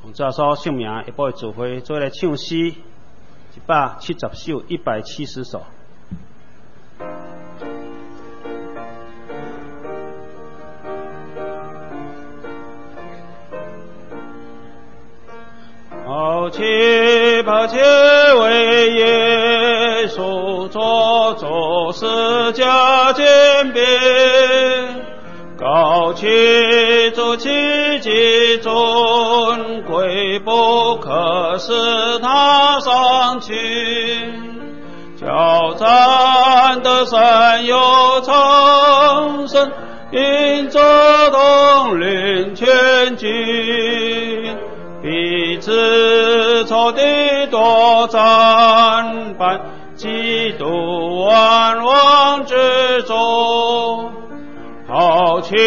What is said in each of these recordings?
这首姓名下晡的聚会，做来唱诗170首，170首。抛弃为耶稣做十架鉴别，高举主奇迹尊贵，不可使他上去。交战的山有长生，因这统领全军。彼此仇敌多战败，基督万王之中。抛弃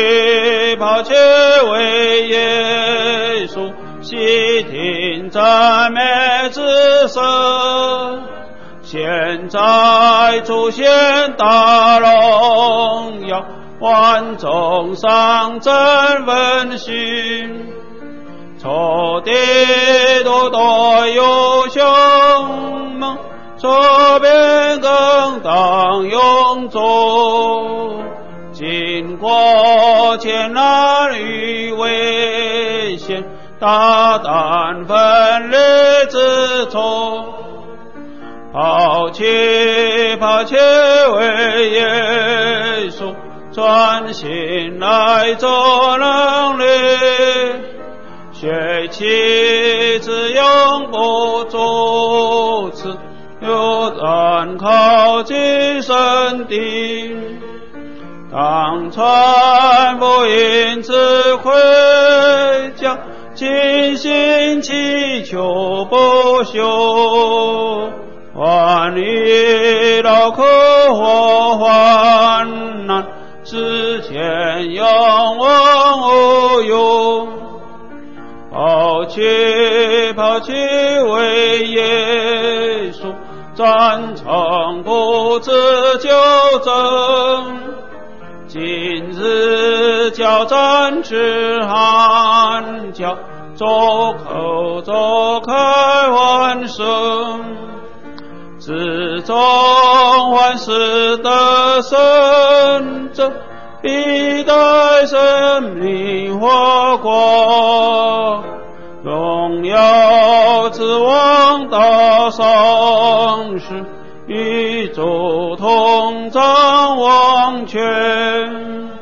为耶稣，悉听赞美之声。现在出现大荣耀，万众上阵温馨。仇敌多有凶猛，这边更当勇走。经过艰难与危险，大胆奋力之中。抛弃为耶稣，专心来做能力。血气之永不主持，有然靠近神地。当传福音之回家，尽心祈求不休。万一劳苦或患难，之前永往无忧。抛弃为耶稣，战场不知纠正。今日交战之寒角，走开万生。自中万世的圣者，必带生命火光。荣耀之王到上世，与主同掌王权。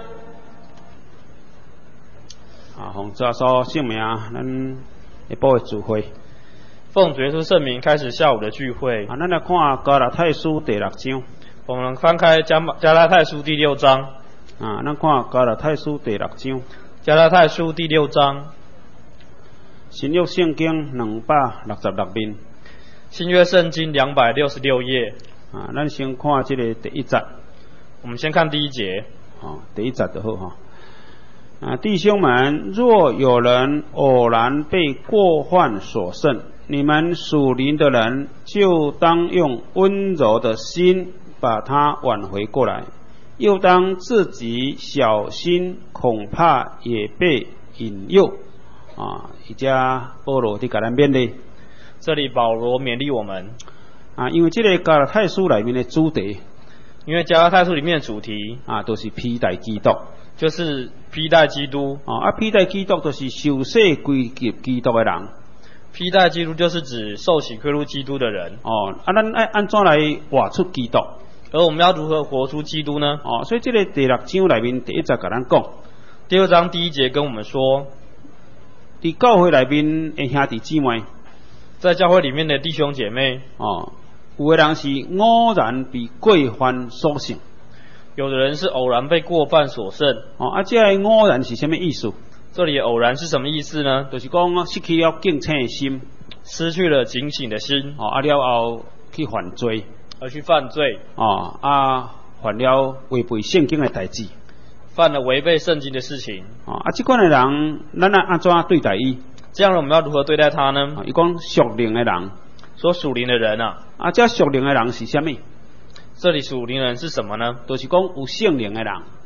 奉这首姓名，咱下晡的聚会。 奉主耶稣圣名开始下午的聚会。 咱来看加拉太书第6章。 我们翻开加拉太书第6章。 咱看加拉太书第6章。 加拉太书第6章。 新约圣经266面。 新约圣经266页。 咱先看这个第1节。 我们先看第1节。 第1节就好哈。弟兄们，若有人偶然被过犯所胜，你们属灵的人就当用温柔的心把他挽回过来，又当自己小心，恐怕也被引诱。以家保罗在给咱勉励。 这里保罗勉励我们。 因为这个加拉太书里面的主题， 因为加拉太书里面的主题都是披戴基督， 就是披戴基督。 披戴基督就是受洗归入基督的人。 披戴基督就是指受洗归入基督的人。 咱要安怎来活出基督？ 而我们要如何活出基督呢？ 所以这个第6章里面第1节跟咱讲。 第2章第1节跟我们说， 在教会里面的兄弟姊妹， 在教会里面的弟兄姐妹， 有的人是偶然被过犯所胜， 有的人是偶然被过犯所胜。 这个偶然是什么意思？ 这里偶然是什么意思呢？ 就是讲失去了警醒的心， 失去了警醒的心， 了后去犯罪， 而去犯罪， 犯了违背圣经的代志， 犯了违背圣经的事情。 这款的人，咱安怎对待伊？ 这样我们要如何对待他呢？ 伊讲属灵的人， 说属灵的人这属灵的人是什么？ 这里属灵人是什么呢？ 就是讲有圣灵的人。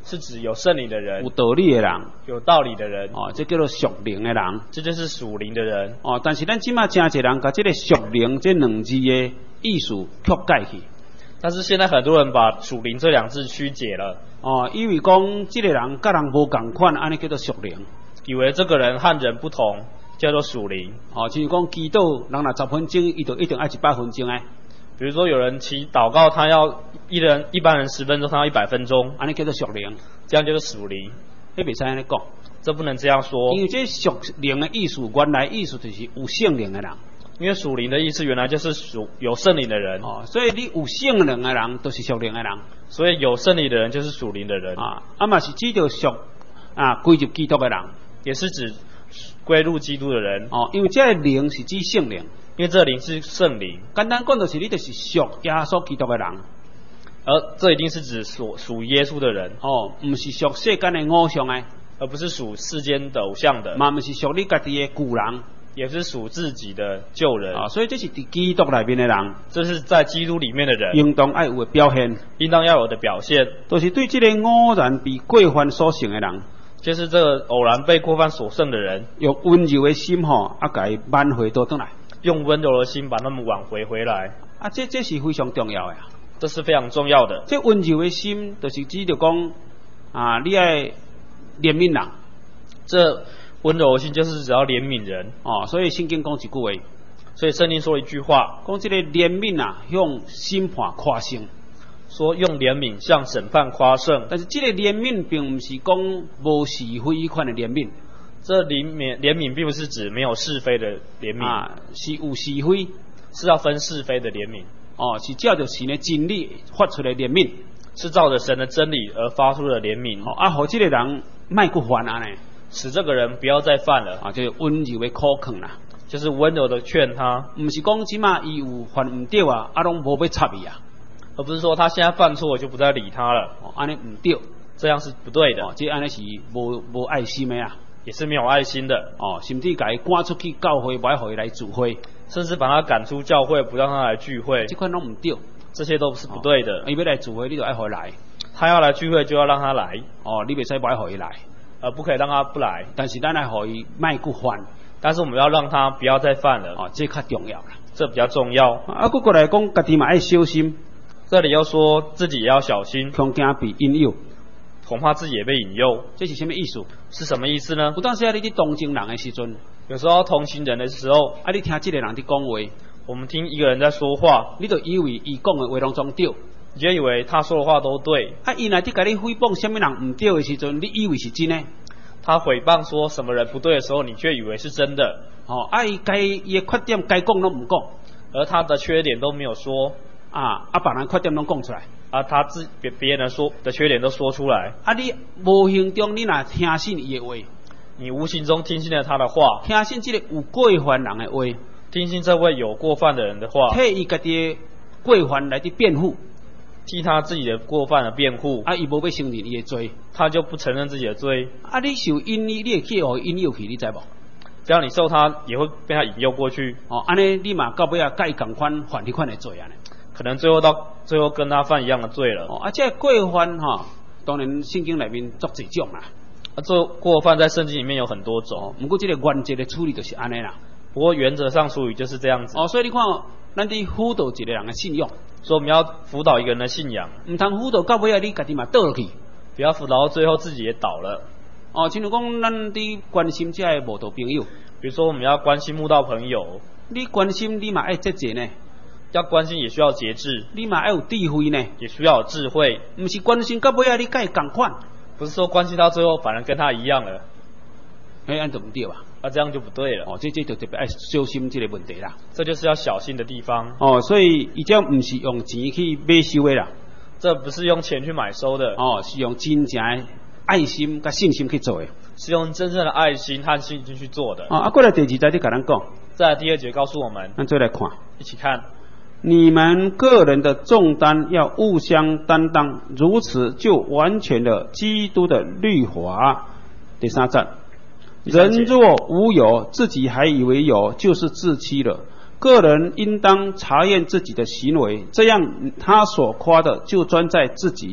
是指有圣灵的人有，道理的人， 有道理的人， 这叫做属灵的人。 这就是属灵的人。 但是咱即马真侪人把这个属灵这两字的意思曲解去。 但是现在很多人把属灵这两字曲解了， 以为讲这个人甲人无共款，安尼叫做属灵。 以为这个人和人不同，叫做属灵。 就是讲祈祷，人若10分钟，伊就一定爱100分钟诶。 比如说有人祷告，他要一般人10分钟，他要100分钟， 安尼叫做属灵， 这样就是属灵。 迄袂使安尼讲， 这不能这样说。 因为这属灵的意思，原来意思就是有圣灵的人。 因为属灵的意思原来就是有圣灵的人。 所以你有圣灵的人，都是属灵的人。 所以有圣灵的人就是属灵的人。 嘛是指着属归入基督的人， 也是指归入基督的人。 因为这个灵是指圣灵。 因为这灵是圣灵， 简单讲就是你就是属耶稣基督的人， 而这一定是指属耶稣的人， 不是属世间的偶像的， 而不是属世间的偶像的， 嘛不是属你家己的旧人， 也是属自己的旧人。 所以这是在基督里面的人， 这是在基督里面的人应当爱有的表现， 应当要有的表现， 就是对这个偶然被过犯所胜的人， 就是这个偶然被过犯所胜的人， 用温柔的心甲伊挽回倒转来。 用温柔的心把他们挽回回来。 这是非常重要的。 这是非常重要的。 这温柔的心，就是指着讲你爱怜悯人。 这温柔的心就是只要怜悯人。 所以圣经讲一句话， 所以圣经说一句话， 讲这个怜悯向审判夸胜， 说用怜悯向审判夸胜。 但是这个怜悯并不是讲无是非款的怜悯。 这怜悯并不是指没有是非的怜悯， 是有是非， 是要分是非的怜悯。 是照着神的真理发出来怜悯， 是照着神的真理而发出的怜悯。 互这个人莫去犯呢， 使这个人不要再犯了。 就是温柔的苛劝啦， 就是温柔的劝他， 不是讲即马伊有犯唔对拢无要插伊而不是说他现在犯错我就不再理他了。 安尼唔对， 这样是不对的。 这安尼是无爱心的也是没有爱心的。 甚至把伊赶出去教会，不爱互伊来聚会， 甚至把他赶出教会，不让他来聚会， 这款拢唔对， 这些都是不对的。 伊要来聚会，你就爱互伊来。 他要来聚会就要让他来。 你袂使不爱互伊来， 不可以让他不来。 但是咱爱互伊莫去犯， 但是我们要让他不要再犯了。 这较重要啦， 这比较重要。 过来讲，家己嘛爱小心。 这里又说自己也要小心， 恐惊被引诱。 恐怕自己也被引诱， 这是什么意思？ 是什么意思呢？ 有当时你伫同情人的时阵， 有时候同情人的时候， 你听这个人伫讲话， 我们听一个人在说话， 你就以为伊讲的话拢总对， 你就以为他说的话都对。 伊若伫甲你诽谤什么人唔对的时阵，你以为是真的。 他诽谤说什么人不对的时候，你却以为是真的。 伊的缺点该讲拢唔讲， 而他的缺点都没有说。 别人缺点拢讲出来。 他别人说的缺点都说出来。 你无形中你若听信伊的话， 你无形中听信了他的话， 听信这个有过犯人的话， 听信这位有过犯的人的话， 替伊家己过犯来伫辩护， 替他自己的过犯而辩护。 伊无要承认伊的罪， 他就不承认自己的罪。 你受引诱，你会去互引诱去，你知无？ 只要你受他，也会被他引诱过去。 安尼你嘛到尾甲伊共款犯迄款的罪可能最后跟他犯一样的罪了。 这过犯当然圣经里面足几种啦。 这过犯在圣经里面有很多种。 不过这个原则的处理就是安尼啦。 不过原则上处理就是这样子。 所以你看，咱伫辅导一个人的信用， 所以我们要辅导一个人的信仰， 唔通辅导到尾你家己嘛倒落去， 不要辅导到最后自己也倒了。 亲像讲咱伫关心这些慕道朋友， 比如说我们要关心慕道朋友， 你关心你嘛爱节制呢。 要关心也需要节制， 你嘛要有智慧呢， 也需要有智慧。 不是关心到尾你甲伊共款， 不是说关心到最后反而跟他一样了， 安就唔对吧？ 这样就不对了。 这就特别爱小心这个问题啦。 这就是要小心的地方。 所以伊这唔是用钱去买收的啦， 这不是用钱去买收的。 是用真正的爱心跟信心去做的， 是用真正的爱心和信心去做的。 过来第二节就甲咱讲， 再来第二节告诉我们， 咱再来看， 一起看。 你们个人的重担要互相担当，如此就完全了基督的律法。第三章，人若无有，自己还以为有，就是自欺了。个人应当查验自己的行为，这样他所夸的就专在自己，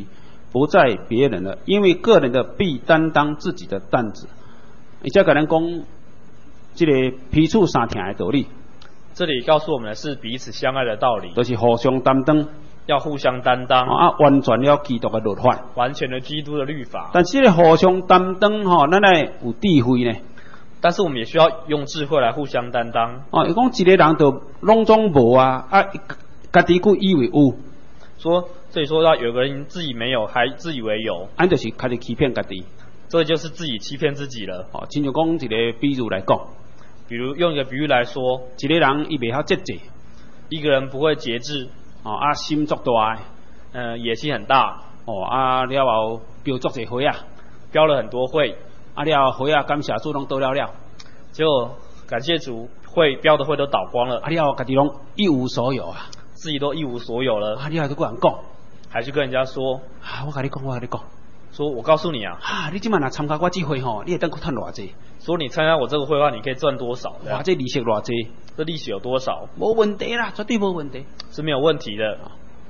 不在别人了，因为个人的必担当自己的担子。伊才甲咱讲，这个彼此相挺的道理。 这里告诉我们的是彼此相爱的道理， 就是互相担当， 要互相担当， 完全了基督的律法， 完全的基督的律法。 但是这个互相担当咱来有智慧呢。 但是我们也需要用智慧来互相担当。 伊讲一个人就拢总无家己佫以为有。 所以说要有个人自己没有，还自以为有， 就是家己欺骗家己。 这就是自己欺骗自己了。 亲像讲一个比喻来讲， 比如用一个比喻来说， 一个人伊袂晓节制， 一个人不会节制， 心足大的，野心很大， 了后标足侪花标了很多会， 了后花感谢主拢倒了， 结果感谢主会标的会都倒光了， 了后家己拢一无所有自己都一无所有了， 了后都跟人讲， 还去跟人家说， 我跟你讲。 说我告诉你你今晚若参加我这会你会当赚偌济？ 说你参加我这个会的话，你可以赚多少？ 哇，这利息偌济？ 这利息有多少？ 没问题啦，绝对没问题， 是没有问题的。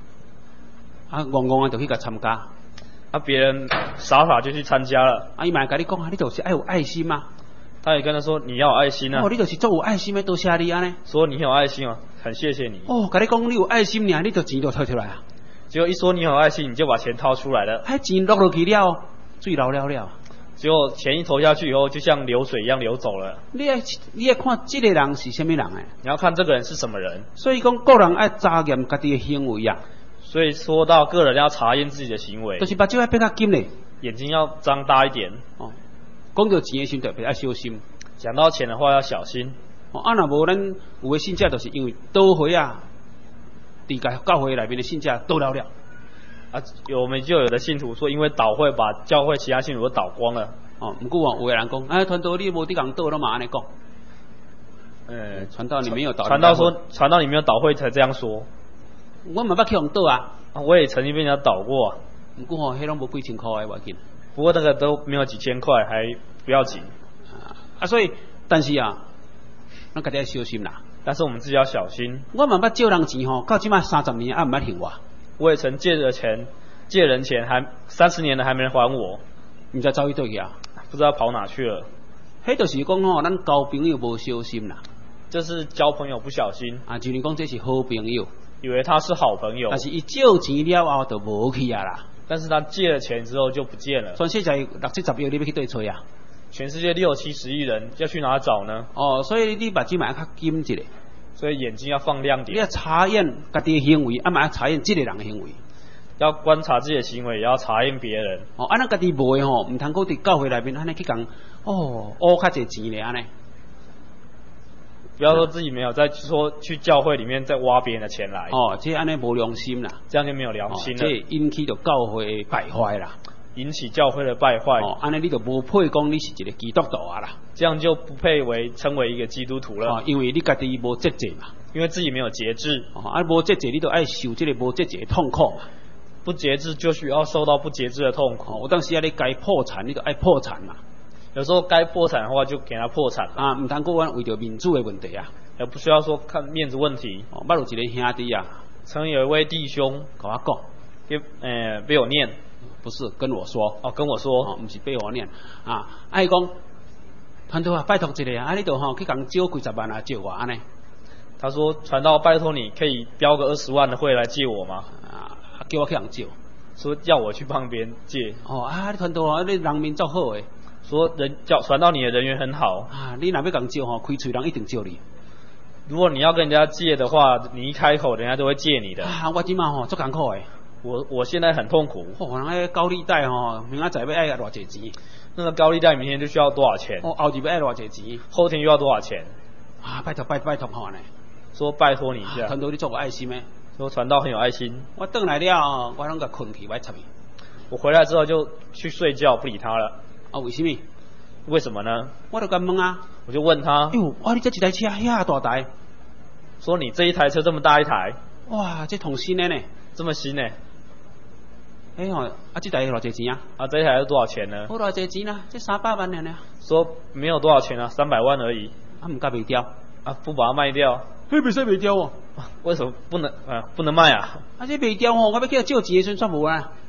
戆就去甲参加， 别人傻就去参加了。 伊嘛跟你讲你就是要有爱心嘛。 他也跟他说你要有爱心啊。 你就是做有爱心的，多谢你呢。 说你很有爱心很谢谢你。 跟你讲你有爱心你就钱就掏出来结果一说你很有爱心，你就把钱掏出来了。 钱落去了，水流了。 结果钱一投下去以后，就像流水一样流走了。 你要看这个人是什么人你要看这个人是什么人。 所以讲个人要查验家己的行为所以说到个人要查验自己的行为， 就是把眼睛要变较金嘞， 眼睛要张大一点。 讲到钱的时候特别要小心。 讲到钱的话要小心。 若无咱有的信者就是因为倒回伫教会内面的信者倒了。 我们就有的信徒说，因为倒会把教会其他信徒都倒光了。 不过有的人讲，传道你无伫共倒了嘛，安尼讲。传道你没有倒。传道你没有倒会才这样说。 我嘛捌去互倒我也曾经被人家倒过。 不过迄拢无几千块的，我紧。 不过那个都没有几千块，还不要紧。 所以，但是咱家己要小心啦。 但是我们自己要小心。 我嘛捌借人钱到即摆30年毋捌还我。 我也曾借人钱，还30年了还没人还我。 你知走去倒去不知道跑哪去了。 迄就是讲咱交朋友无小心啦。 这是交朋友不小心。 就是讲这是好朋友， 以为他是好朋友。 但是伊借钱了后就无去啦。 但是他借了钱之后就不见了。 全世界60-70亿，你要去对找全世界60-70亿人要去哪找呢？ 所以你把眼较金一点。 所以眼睛要放亮点。 你要查验家己的行为，嘛要查验这个人的行为。 要观察自己的行为，也要查验别人。 咱家己无的唔通够伫教会内面安尼去讲，挖较济钱咧安尼。 不要说自己没有，再说去教会里面再挖别人的钱来。 这安尼无良心啦， 这样就没有良心了。 这引起到教会败坏啦。 引起教会的败坏。 安尼你就无配讲你是一个基督徒啦。 这样就不配称为一个基督徒了。 因为你家己无节制嘛。 因为自己没有节制。 无节制你就爱受这个无节制的痛苦嘛。 不节制就需要受到不节制的痛苦。 有当时你该破产，你就爱破产嘛。 有时候该破产的话就给他破产唔通过为着民主的问题也不需要说看面子问题。 捌有一个兄弟曾有一位弟兄跟我讲， 被我念。 不是跟我说跟我说不是被我念伊讲传道拜托一个你就去共借几10万借我安尼。 他说传道拜托你可以标个20万的会来借我吗？ 叫我去共借。 说要我去帮别人借。 你传道你人民足好诶。 说传道你的人缘很好你若要共借开嘴人一定借你。 如果你要跟人家借的话，你一开口人家就会借你的。 我即马足艰苦诶。 我现在很痛苦。 人个高利贷明仔载要爱偌济钱。 那个高利贷明天就需要多少钱？ 后日要爱偌济钱？ 后天又要多少钱？ 拜托呢。 说拜托你一下。 传道你做有爱心诶。 说传道很有爱心。 我回来了我拢甲困去，我插伊。 我回来之后就去睡觉，不理他了。 为什么？ 为什么呢？ 我就甲问我就问他。 你这一台车遐大台。 说你这一台车这么大一台。 哇，这同新的呢。 这么新呢。 这台偌济钱这一台是多少钱呢？ 偌济钱这300万呢。 说没有多少钱300万而已。 唔敢卖掉。 不把它卖掉。 不使卖掉为什么不能卖这卖掉我要叫借钱算无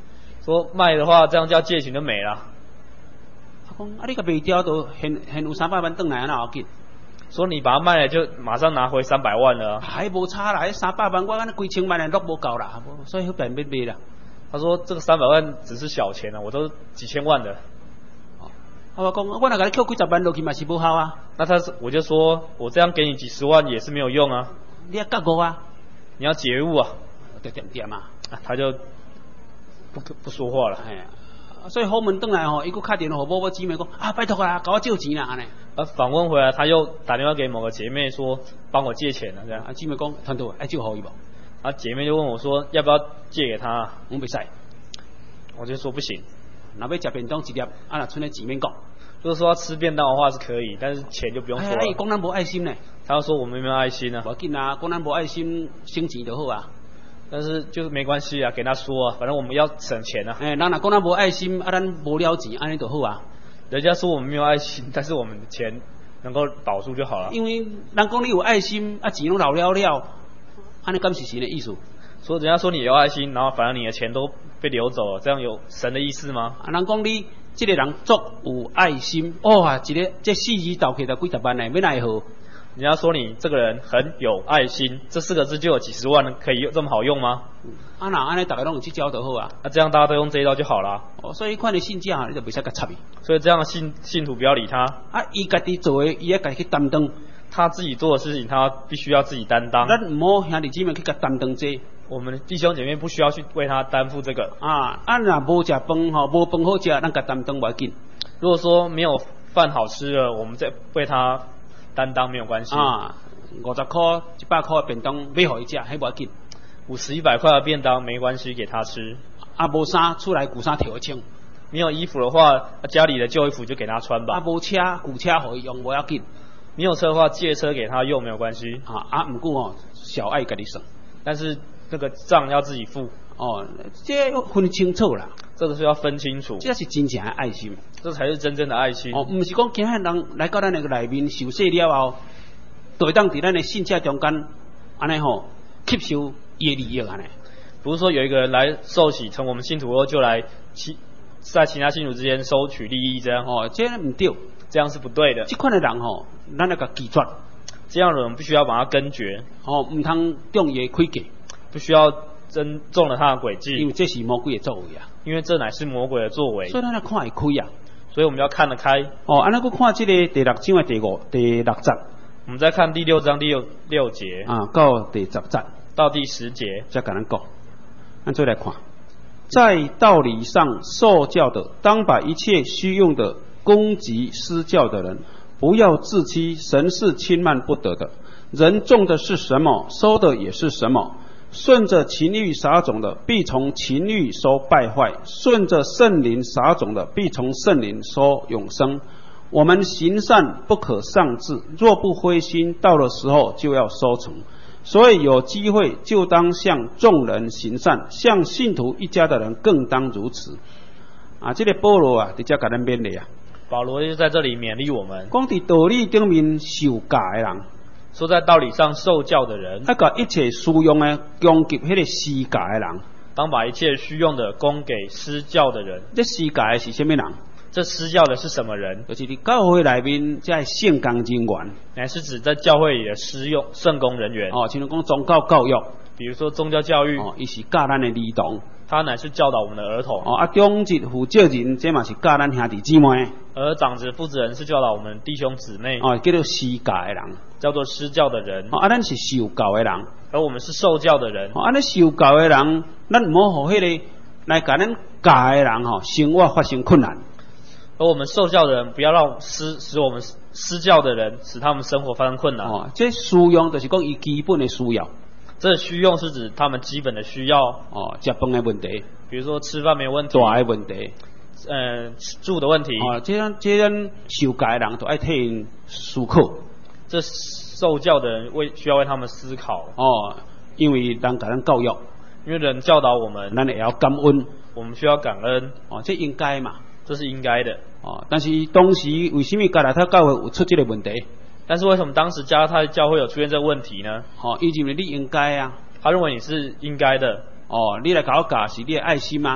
说卖的话，这样叫借钱就没了。 他讲啊，你个卖掉都现有300万转来，哪要紧？ 说你把它卖了，就马上拿回300万了、啊。 还无差啦，300万我安尼几千万的都无够啦，所以好便免卖啦。 他说这个300万只是小钱啊，我都几千万的。 我讲，我若甲你扣几十万落去嘛是无效啊。 那我就说我这样给你几十万也是没有用啊。 你要觉悟啊， 你要觉悟啊。 点啊， 他就不说话了。 哎，所以后门转来吼，伊佫打电话给我姊妹讲啊，拜托啊，甲我借钱啦安尼。 访问回来，他又打电话给某个姐妹说帮我借钱了这样。 姊妹讲，团队爱借互伊无？ 姐妹就问我说要不要借给他？ 我袂使， 我就说不行。 若要食便当一粒，若剩咧姊妹讲。 如果说要吃便当的话是可以，但是钱就不用说了。 哎，讲咱无爱心呢。 他说我们没有爱心啊。 无要紧啊，讲咱无爱心，省钱就好啊。 但是就是没关系啊，给他说啊，反正我们要省钱啊。 人若讲咱无爱心，咱无了钱，安尼就好啊。 人家说我们没有爱心，但是我们的钱能够保住就好了。 因为人讲你有爱心，钱拢留了，安尼敢是神的意思？ 说人家说你有爱心，然后反而你的钱都被流走了，这样有神的意思吗？ 人讲你这个人足有爱心，哦，一个这4字斗起来几十万呢，要奈何？ 人家说你这个人很有爱心，这4个字就有几十万，可以这么好用吗？ 那安尼大家拢有这招就好啊。 这样大家都用这一招就好了。 所以看你信假，你就袂使甲插伊。 所以这样的信徒不要理他。 伊家己做的，伊要家己去担当。 他自己做的事情，他必须要自己担当。 咱唔好兄弟姊妹去甲担当这。 我们弟兄姐妹不需要去为他担负这个。 若无食饭吼，无饭好食，咱甲担当无要紧。 如果说没有饭好吃了，我们再为他担当没有关系。 50块、100块的便当买互伊食，迄无要紧。 50、100块的便当没关系，给他吃。 无衫出来旧衫摕去穿。 没有衣服的话，家里的旧衣服就给他穿吧。 无车旧车互伊用无要紧。 没有车的话，借车给他用没有关系。 不过小爱家己算， 但是那个账要自己付。 这要分清楚啦。 这个是要分清楚。 这是真正的爱心， 这才是真正的爱心。 不是讲其他人来到咱那个内面受洗了后，就会当伫咱的信者中间，安尼吸收伊的利益安尼。 不是说有一个人来受洗成我们信徒后，就来在其他信徒之间收取利益这样。 这唔对， 这样是不对的。 这款的人咱那个拒绝。 这样的人必须要把他根绝。 唔通中伊的诡计， 不需要中了他的诡计。 因为这是魔鬼的作为啊。 因为这乃是魔鬼的作为。 所以咱要看会开啊。 所以我们要看得开。 安尼佫看这个第6章的第6节。 我们再看第6章第6节。 到第10节。 到第10节。 再跟咱讲，咱再来看，在道理上受教的，当把一切虚用的攻击施教的人，不要自欺，神是轻慢不得的。人种的是什么，收的也是什么。顺着情欲撒种的，必从情欲收败坏；顺着圣灵撒种的，必从圣灵收永生。我们行善不可丧志，若不灰心，到了时候就要收成。所以有机会就当向众人行善，向信徒一家的人更当如此。这个保罗直接给咱勉励啊。 保罗就在这里勉励我们， 讲在道理顶面受教的人， 说在道理上受教的人， 把一切需用的供给那个施教的人， 当把一切需用的供给施教的人。 这施教的是什么人？ 这施教的是什么人？ 就是在教会里面这圣工人员， 乃是指在教会里的圣工人员。 像讲宗教教育， 比如说宗教教育， 伊是教咱的儿童， 他乃是教导我们的儿童。 长子负责人，这嘛是教咱兄弟姊妹。 而长子负责人是教导我们弟兄姊妹。 叫做施教的人， 叫做施教的人。 咱是受教的人， 而我们是受教的人。 咱受教的人，咱唔好互迄个来甲咱教的人生活发生困难。 而我们受教的人，不要让使我们施教的人使他们生活发生困难。 这需用就是讲伊基本的需要。 这需用是指他们基本的需要。 食饭的问题， 比如说吃饭没有问题。 大的问题。 住的问题。 这咱受教的人都爱替因思考。 这受教的人需要为他们思考。 因为人甲咱教育， 因为人教导我们， 咱也要感恩。 我们需要感恩。 这应该嘛。 这是应该的。 但是当时为什么加拉太教会有出这个问题？ 但是为什么当时加拉太教会有出现这个问题呢？ 伊认为你应该啊。 他认为你是应该的。 你来搞教是你的爱心吗？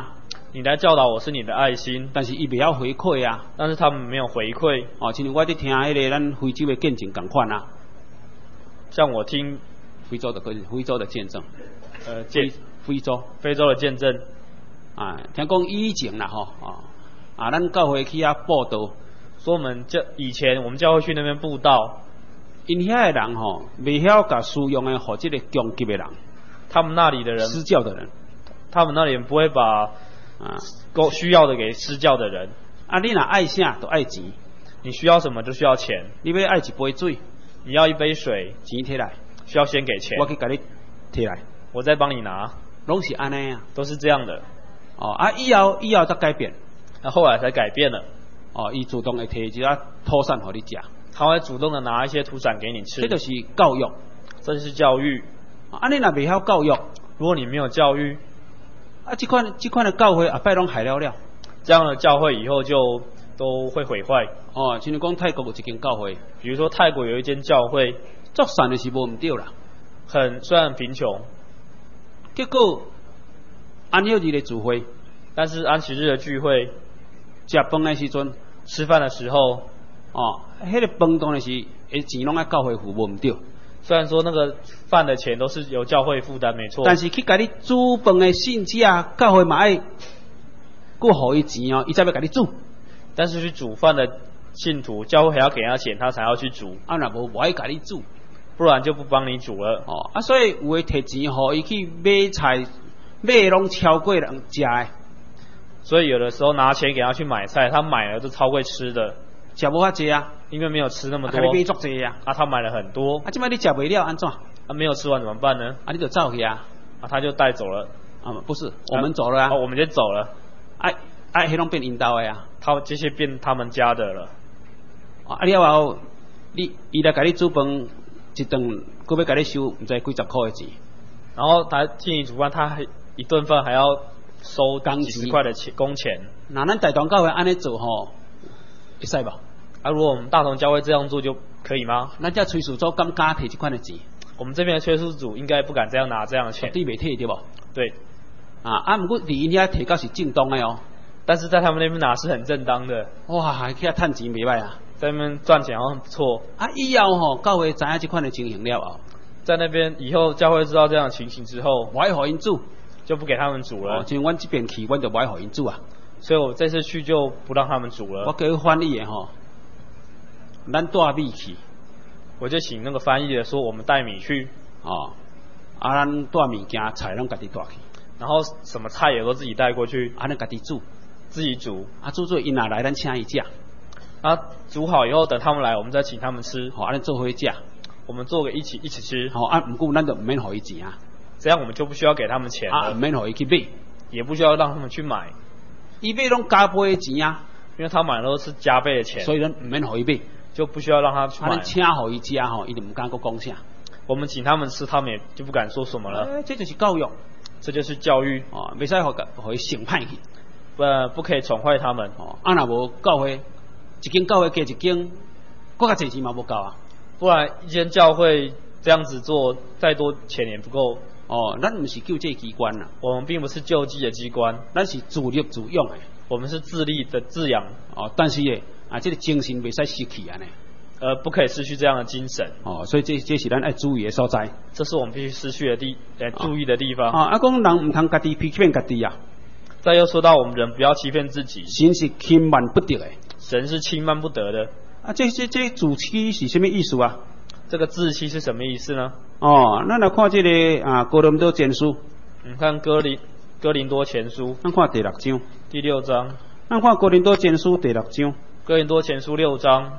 你来教导我是你的爱心， 但是伊袂晓回馈啊。 但是他们没有回馈。 哦，像我伫听迄个咱非洲的见证共款啊。 像我听非洲的见证，非洲的见证啊，听讲以前啦吼咱教会去遐布道， 说以前我们教会去那边布道， 因遐的人吼袂晓甲使用的互这个供给的人， 他们那里的人， 施教的人， 他们那里人不会把需要的给施教的人。 啊，你若爱啥都爱钱， 你需要什么就需要钱。 你要爱一杯水， 你要一杯水， 钱摕来， 需要先给钱， 我去甲你摕来， 我再帮你拿， 拢是安尼啊， 都是这样的。 以后才改变， 后来才改变了。 伊主动会摕一下土产互你食， 他会主动的拿一些土产给你吃， 这就是教育， 这就是教育。 你若袂晓教育， 如果你没有教育， 这款的教会摆拢害了， 这样的教会以后就都会毁坏。 像你讲泰国有一间教会， 比如说泰国有一间教会， 作善的是无唔对啦， 虽然贫穷， 结果安息日的聚会， 但是安息日的聚会， 食饭的时阵， 吃饭的时候， 迄个饭当然是钱拢爱教会付，无唔对。 虽然说那个饭的钱都是由教会负担，没错， 但是去甲你煮饭的信者，教会嘛爱顾互伊钱伊才要甲你煮。 但是去煮饭的信徒，教会还要给他钱，他才要去煮。 若无爱甲你煮， 不然就不帮你煮了。 所以有诶摕钱互伊去买菜，买拢超过人食诶。 所以有的时候拿钱给他去买菜，他买了就超过吃的， 食无遐济啊， 因为没有吃那么多。 你买足济啊， 他买了很多。 即摆你食袂了安怎？ 没有吃完怎么办呢？ 你就走去啊。 他就带走了。 不是，我们走了啊。 我们就走了。 迄拢变因兜诶啊。 这些变他们家的了。 了后，伊来甲你煮饭一顿，佮要甲你收唔知几十块的钱。 然后他替你煮饭，他还一顿饭还要收几十块的工钱。 那咱大同教会安尼做吼，会使吧？ 如果我们大同教会这样做就可以吗？ 咱这炊事组敢摕这款的钱？ 我们这边的炊事组应该不敢这样拿这样的钱。 绝对袂摕对不？ 对。 不过离因遐摕到是正当的哦。 但是在他们那边拿是很正当的。 哇，去遐趁钱袂歹啊！ 在那边赚钱好像很不错。 以后吼，教会知影这款的情形了后， 在那边以后教会知道这样的情形之后， 我爱互因煮， 就不给他们煮了。 像阮这边去，阮就不爱互因煮啊。 所以我这次去就不让他们煮了。 我叫他翻译的吼，咱带米去， 我就请那个翻译的说我们带米去。 咱带物件菜拢家己带去， 然后什么菜也都自己带过去， 咱家己煮， 自己煮。 煮因若来，咱请伊食。 煮好以后等他们来，我们再请他们吃。 咱做伙食， 我们做个一起吃。 不过咱就唔免互伊钱啊。 这样我们就不需要给他们钱了。 唔免互伊去买， 也不需要让他们去买。 伊买拢加倍的钱啊， 因为他买都是加倍的钱， 所以咱唔免互伊买， 就不需要让他去买。 咱请互伊食伊就唔敢搁讲啥。 我们请他们吃，他们也就不敢说什么了。 这就是教育， 这就是教育。 袂使互伊成歹去， 不可以宠坏他们。 若无教会，一间教会加一间，搁较侪钱嘛无够啊。 不然一间教会这样子做，再多钱也不够。 咱不是救济机关啦， 我们并不是救济的机关， 咱是自立自养的。 我们是自立的自养。 但是这个精神袂使失去啊呢。 不可以失去这样的精神。 所以这是咱爱注意的所在。 这是我们必须失去的注意的地方。 讲人唔通家己欺骗家己啊。 再又说到我们人不要欺骗自己。 神是轻慢不得的。 神是轻慢不得的。 这自欺是什么意思啊？ 这个自欺是什么意思呢？ 咱来看这个哥林多前书。 看哥林多前书。 咱看第6章。 第6章。 咱看哥林多前书第6章。 哥林多前书6章。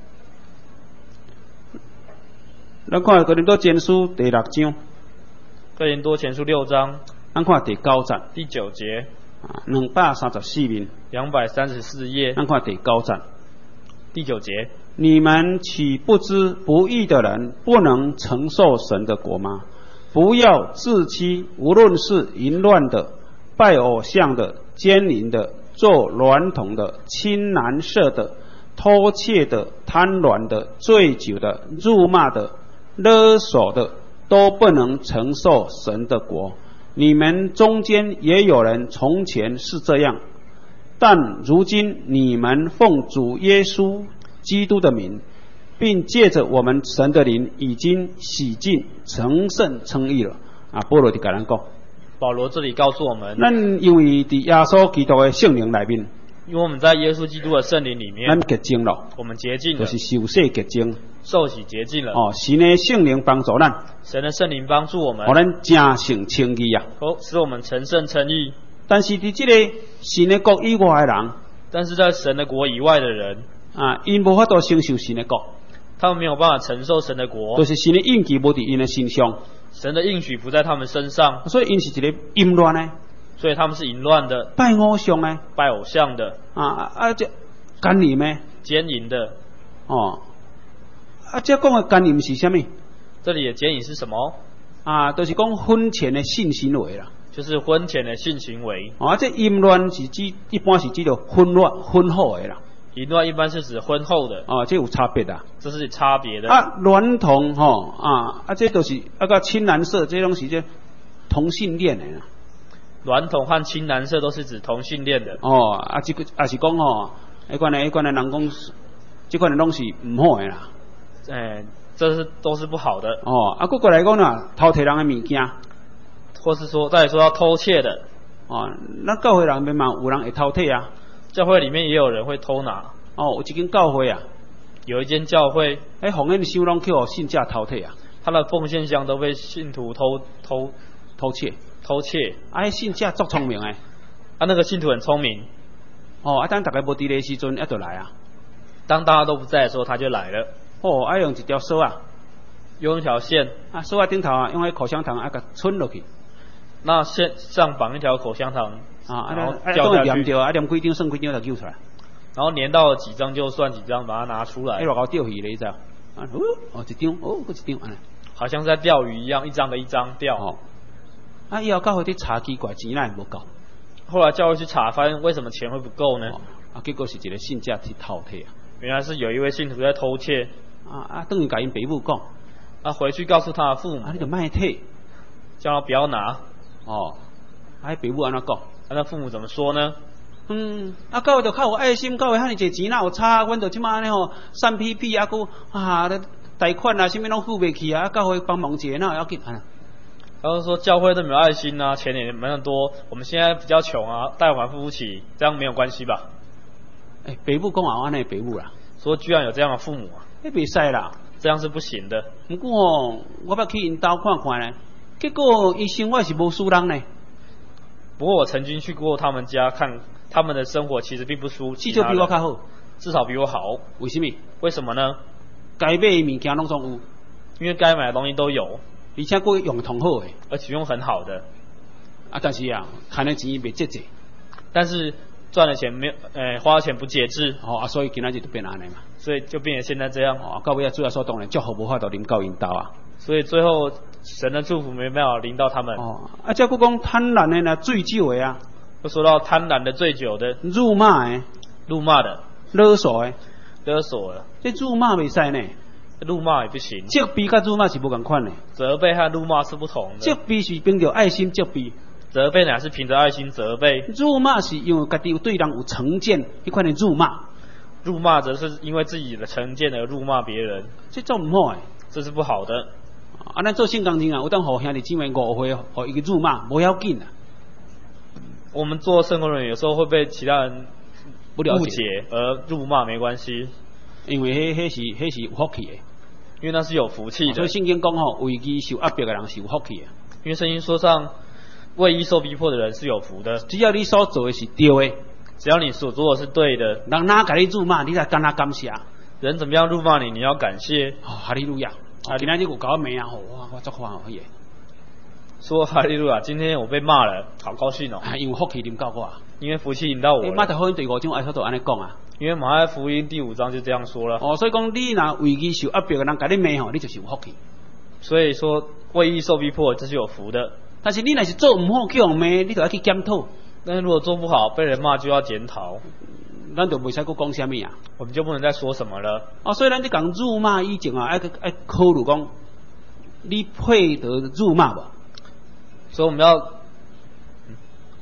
咱看哥林多前书第6章。 哥林多前书6章。 咱看第9节。 第9节。 234面。 234页。 咱看第9节。 第9节。 你们岂不知不义的人不能承受神的国吗？不要自欺，无论是淫乱的、拜偶像的、奸淫的、做娈童的、亲男色的、偷窃的、贪婪的、醉酒的、辱骂的、勒索的，都不能承受神的国。 你们中间也有人从前是这样，但如今你们奉主耶稣基督的名，并借着我们神的灵，已经洗净、成圣、称义了。啊，保罗就跟咱讲， 保罗这里告诉我们， 咱因为伫耶稣基督的圣灵内面， 因为我们在耶稣基督的圣灵里面， 咱洁净了， 我们洁净了， 就是受洗洁净， 受洗洁净了。 哦，神的圣灵帮助咱， 神的圣灵帮助我们， 让咱真成称义啊！ 使我们成圣称义。 但是伫这个神的国以外的人， 但是在神的国以外的人啊，因无法度承受神的国， 他们没有办法承受神的国， 就是神的印记无伫因的身上， 神的应许不在他们身上， 所以因是一个淫乱的， 所以他们是淫乱的， 拜偶像的， 拜偶像的， 这奸淫的， 奸淫的， 哦，这讲的奸淫是什么？ 这里的奸淫是什么？ 就是讲婚前的性行为啦。 就是婚前的性行为。 这淫乱是指一般是指着婚后的啦。 淫乱一般是指婚后的。 这有差别的。 这是差别的。 娈童这都是个青蓝色，这东西就同性恋的啦。 娈童和青蓝色都是指同性恋的。 这个是讲迄款的人讲，这款的东西唔好的啦。 这都是不好的。 过来讲啦，偷摕人的物件。 或是说，再说要偷窃的， 咱教会人面嘛有人会偷窃啊。 教会里面也有人会偷拿。 有一间教会啊， 有一间教会， 奉献箱拢去互信者偷窃啊。 他的奉献箱都被信徒偷窃。 信者足聪明诶。 那个信徒很聪明。 当大家无伫的时阵，就来啊。 当大家都不在的时候，他就来了。 用一条绳啊。 用一条线。 绳顶头用迄口香糖给伸落去。 那线上绑一条口香糖，然后掉下去， 连几张算几张就揪出来， 然后粘到几张就算几张，把它拿出来。 落高钓鱼咧，你知道？一张，一张， 好像在钓鱼一样，一张的一张钓。 以后教会去查奇怪，钱哪会无够？ 后来教会去查，发现为什么钱会不够呢？ 结果是一个信者去偷窃啊。 原来是有一位信徒在偷窃。 等于甲因爸母讲。 回去告诉他的父母。 你就卖退， 叫他不要拿。 爸母安怎讲？ 那父母怎么说呢？ 教会就较有爱心，教会遐尼侪钱哪有差？阮就即马安尼3PP贷款什么拢付袂起教会帮忙一下哪要紧他就说教会都没有爱心钱也没那么多，我们现在比较穷贷款付不起，这样没有关系吧？ 爸母讲安尼爸母啦， 说居然有这样的父母袂使啦。 这样是不行的。 不过我要去因家看看呢，结果伊生活是无输人呢。 不过我曾经去过他们家看，他们的生活其实并不输， 至少比我较好， 至少比我好。 为什么？ 为什么呢？ 该买的物件拢总有， 因为该买的东西都有， 而且佫用同好的， 而且用很好的。 但是赚的钱袂节制， 但是赚的钱没有，花的钱不节制。 所以今仔日就变安尼嘛。 所以就变成现在这样。 到尾主要说当然祝福无法度临到因兜啊。 所以最后神的祝福没办法临到他们。 再佫讲贪婪的醉酒的又说到贪婪的、醉酒的、 辱骂的、勒索的。这辱骂袂使呢。 辱骂也不行。 责备甲辱骂是不同款的。 责备和辱骂是不同的。 责备是凭着爱心责备。 责备乃是凭着爱心责备。 辱骂是因为家己对人有成见，迄款的辱骂。 辱骂则是因为自己的成见而辱骂别人， 这种唔好这是不好的。 咱做圣工人有当互兄弟姊妹误会，互伊个辱骂，无要紧我们做圣工人有时候会被其他人不了解而辱骂，没关系， 因为迄是有福气的， 因为那是有福气的。 所以圣经讲为义受压迫的人是有福气的， 因为圣经说上为义受逼迫的人是有福的。 只要你所做的是对的。 只要你所做的是对的， 人哪甲你辱骂，你才跟他感谢。 人怎么样辱骂你，你要感谢。 哈利路亚！今天有搞美我足欢喜。 说哈利路亚！今天我被骂了，好高兴因为福气临到我。 因为福气临到我了。 马太福音第5章爱说都安尼讲因为马太福音第5章就这样说了。 所以讲你若为义受压迫的人甲你骂你就是有福气。 所以说为义受逼迫，这是有福的。 但是你若是做唔好叫人骂，你就要去检讨。 但是如果做不好，被人骂就要检讨， 咱就袂使讲什么我们就不能再说什么了。 所以咱在讲辱骂以前爱考虑讲，你配得辱骂不？ 所以我们要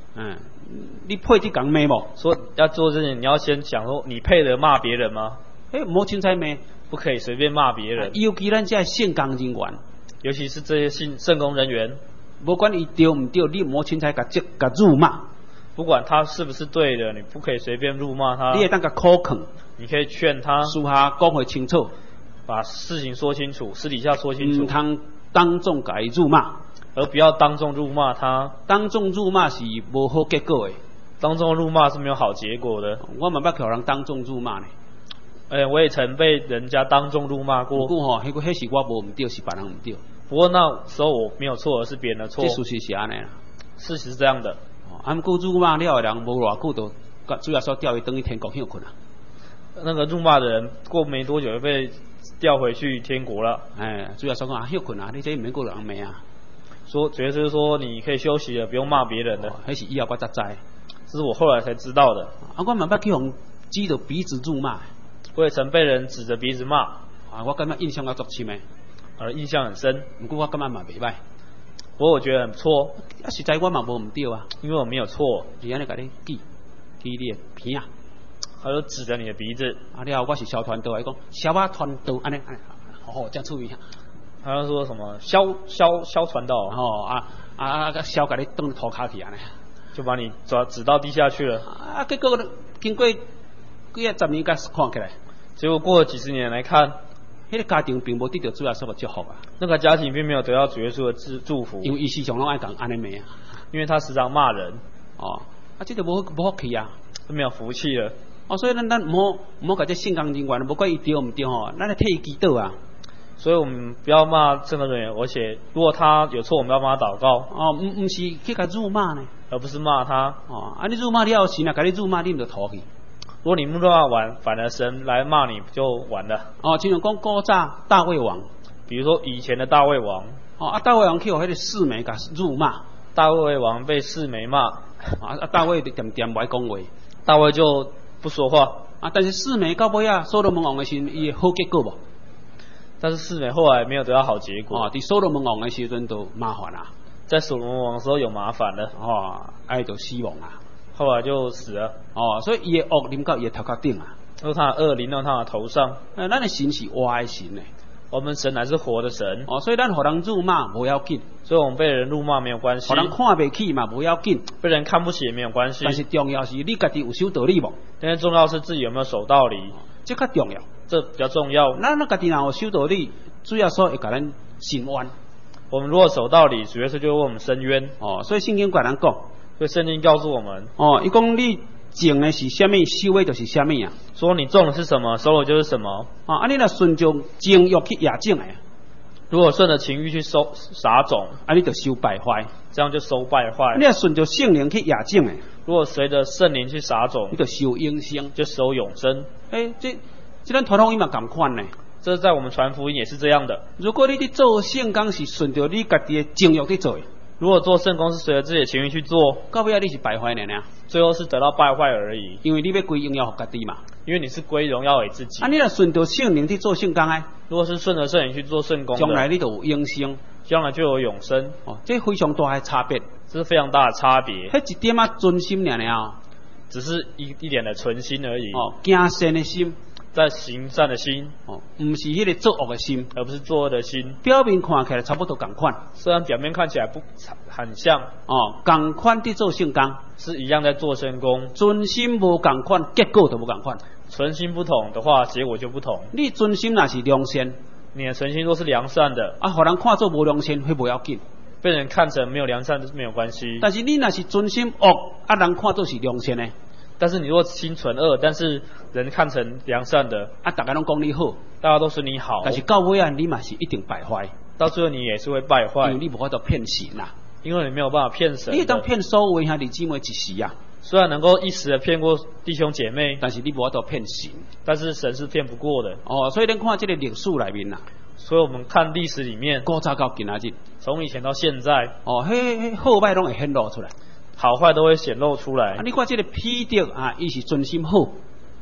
你配去讲骂无？ 说要做这件，你要先想说你配得骂别人吗？ 无凊彩骂， 不可以随便骂别人。 尤其咱这圣工人员， 尤其是这些圣工人员， 无管伊对唔对，你无凊彩甲辱骂。 不管他是不是对的，你不可以随便辱骂他。 你会当甲口劝， 你可以劝他， 私下讲会清楚， 把事情说清楚，私底下说清楚， 唔通当众甲伊辱骂， 而不要当众辱骂他。 当众辱骂是无好结果的， 当众辱骂是没有好结果的。 我嘛捌叫人当众辱骂呢。 我也曾被人家当众辱骂过。 不过迄是我无唔对，是别人唔对。 不过那时候我没有错，而是别人的错。 这事实是安尼啦。 事实是这样的。 毋过辱骂了的人无偌久就主要说调伊等于天国休困啊。 那个辱骂的人过没多久就被调回去天国了。 主要说讲休困啊，你这唔免过人骂啊。 说主要就是说你可以休息了，不用骂别人的。 迄是以后我才知， 这是我后来才知道的。 我嘛捌去互指着鼻子辱骂。 我也曾被人指着鼻子骂。 我感觉印象足深诶。 印象很深。 不过我感觉嘛袂歹。 不过我觉得很不错。 实在我嘛无唔对啊， 因为我没有错。 就安尼甲你记你的鼻啊。 他就指着你的鼻子。 了我是小团队，伊讲小巴团队安尼，这样注意一下。 他就说什么肖传道。 肖甲你当涂骹去安尼。 就把你指到地下去了。 结果经过几啊10年甲看起来， 结果过了几十年来看， 迄个家庭并无得到主耶稣的祝福啊。 那个家庭并没有得到主耶稣的祝福， 因为伊时常拢爱讲安尼骂啊。 因为他时常骂人。 这就无福气啊， 没有福气了。 所以咱唔好甲这圣工人员，不管伊对唔对咱来替伊祈祷啊。 所以我们不要骂圣工人员，而且如果他有错，我们要帮他祷告。 唔是去甲辱骂呢， 而不是骂他。 你辱骂了，神啊，甲你辱骂，你唔就逃去。 如果你辱骂完，反而神来骂你就完了。 就像讲古早大卫王， 比如说以前的大卫王。 大卫王去互迄个示每甲辱骂。 大卫王被示每骂。 大卫点不爱讲话。 大卫就不说话。 但是示每到尾啊，所罗门王的时候，伊好结果无？ 但是示每后来没有得到好结果。 伫所罗门王的时阵就麻烦啦。 在所罗门王的时候有麻烦了。 就死亡啊。 后来就死了。 所以伊的恶临到伊的头壳顶啊。 他的恶临到他的头上。 咱的神是活的神呢。 我们神乃是活的神。 所以咱互人辱骂无要紧。 所以我们被人辱骂没有关系。 互人看袂起嘛无要紧。 被人看不起也没有关系。 但是重要是你家己有守道理无？ 但是重要是自己有没有守道理。 这较重要。 这比较重要。 咱家己若有守道理，主要说会甲咱伸冤。 我们如果守道理，主要是就会为我们伸冤。 所以圣经甲咱讲。 所以圣经告诉我们。 伊讲你种的是什么，收的就是什么啊。 说你种的是什么，收的就是什么。 你若顺着情欲去野种的。 如果顺着情欲去撒种， 你就收败坏， 这样就收败坏。 你要顺着圣灵去野种的， 如果随着圣灵去撒种， 你就收永生， 就收永生。 这咱传福音嘛同款呢。 这在我们传福音也是这样的。 如果你伫做圣工是顺着你家己的情欲去做的， 如果做圣工是随着自己的情欲去做， 到尾你是败坏呢， 最后是得到败坏而已。 因为你要归荣耀给家己嘛。 因为你是归荣耀给自己。 你若顺着圣灵去做圣工的， 如果是顺着圣灵去做圣工的， 将来你就有永生， 将来就有永生。 这非常大的差别。 这是非常大的差别。 迄一点尊心尔只是一点的存心而已。 行善的心。 在行善的心， 不是迄个作恶的心， 而不是作恶的心。 表面看起来差不多同款， 虽然表面看起来不很像， 同款伫做圣工， 是一样在做圣工。 存心无同款，结果就无同款。 存心不同的话，结果就不同。 你存心若是良善， 你的存心若是良善的， 互人看做无良善，迄无要紧。 被人看成没有良善，没有关系。 但是你若是存心恶，人看做是良善的。 但是你若心存恶，但是人看成良善的， 大家拢讲你好， 大家都说你好， 但是到尾你嘛是一定败坏， 到最后你也是会败坏， 因为你无法度骗神啦， 因为你没有办法骗神， 你当骗所有兄弟姊妹一时啊， 虽然能够一时的骗过弟兄姐妹， 但是你无法度骗神， 但是神是骗不过的。 所以咱看这个历史里面啦， 所以我们看历史里面， 古早到今仔日， 从以前到现在， 迄好歹拢会显露出来。 好坏都会显露出来。 你看这个彼得伊是存心好，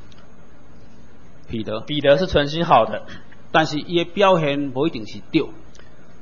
彼得是存心好的， 但是伊的表现不一定是对。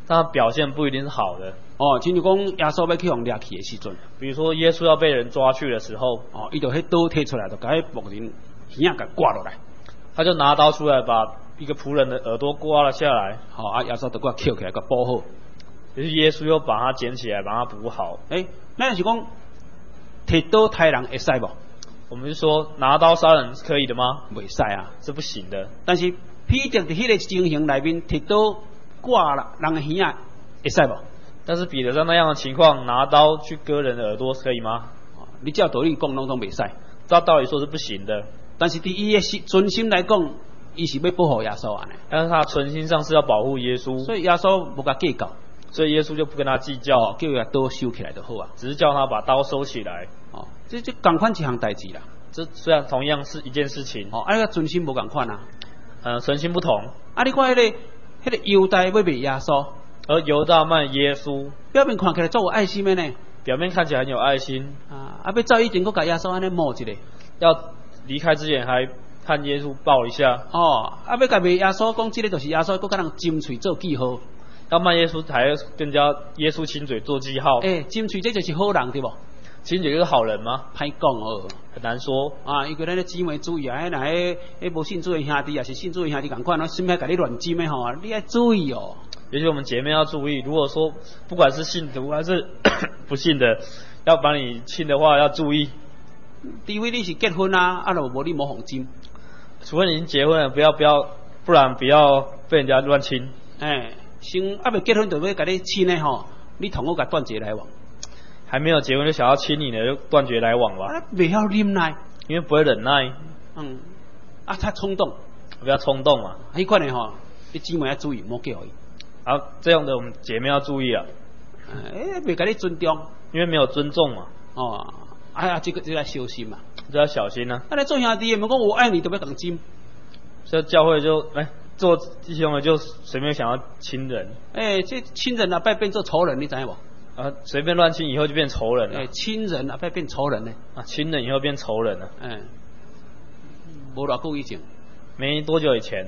但他表现不一定是好的。 哦，亲像讲耶稣要去互掠去的时阵， 比如说耶稣要被人抓去的时候， 哦，伊就迄刀摕出来，就甲迄牧人耳甲刮落来， 他就拿刀出来把一个仆人的耳朵刮了下来。 好、啊，耶稣就给他捡起来，给他补好。 于是耶稣又把它捡起来，把它补好。 咱是讲摕刀杀人会使无？ 我们就说拿刀杀人是可以的吗？ 袂使啊， 是不行的。 但是彼得伫迄个情形内面，摕刀刮了人的耳仔会使无？ 但是彼得在那样的情况拿刀去割人的耳朵可以吗？ 你照道理讲，拢袂使。 照道理说是不行的。 但是伫伊的存心来讲，伊是要保护耶稣安尼。 但是他存心上是要保护耶稣， 所以耶稣无甲计较， 所以耶稣就不跟他计较， 叫他刀收起来就好啊。 只是叫他把刀收起来。 哦，这共款一项代志啦。 这虽然同样是一件事情， 哦，啊，个存心无共款啊。 存心不同。 啊，你看迄个犹大要卖耶稣， 而犹大卖耶稣， 表面看起来做有爱心的呢。 表面看起来很有爱心啊，要走以前，佫甲耶稣安尼摸一下。 要离开之前还看耶稣抱一下。 哦，啊，要甲卖耶稣讲，这个就是耶稣，佫甲人金嘴做记号。 要卖耶稣，还要跟耶稣亲嘴做记号。 金嘴这就是好人对不？ 亲嘴就是好人吗？ 歹讲哦， 很难说啊。因为咱咧姊妹主义啊，那无信主的兄弟，也是信主的兄弟共款，心遐甲你乱จิ้的吼，你要注意哦。 尤其我们姐妹要注意，如果说不管是信徒还是不信的，要把你亲的话要注意。 除非你是结婚啊，啊，无你无红金。 除非你已经结婚了，不然不要被人家乱亲。 先还未结婚就要甲你亲的吼，你同我甲断绝来往。 还没有结婚就想要亲你呢，就断绝来往吧。 袂晓忍耐， 因为不会忍耐。 太冲动， 不要冲动嘛。 迄款的吼，你姊妹要注意，莫叫伊。 好，这样的我们姐妹要注意啊。 袂甲你尊重， 因为没有尊重嘛。 这个要小心嘛， 这要小心啊。 那来做兄弟，莫讲我爱你，都要讲亲。 所以教会就做弟兄的就随便想要亲人。 这亲人啊，不要变做仇人，你知无？ 随便乱亲以后就变仇人了。 亲人啊，不要变仇人呢。 亲人以后变仇人了。 无偌久以前， 没多久以前，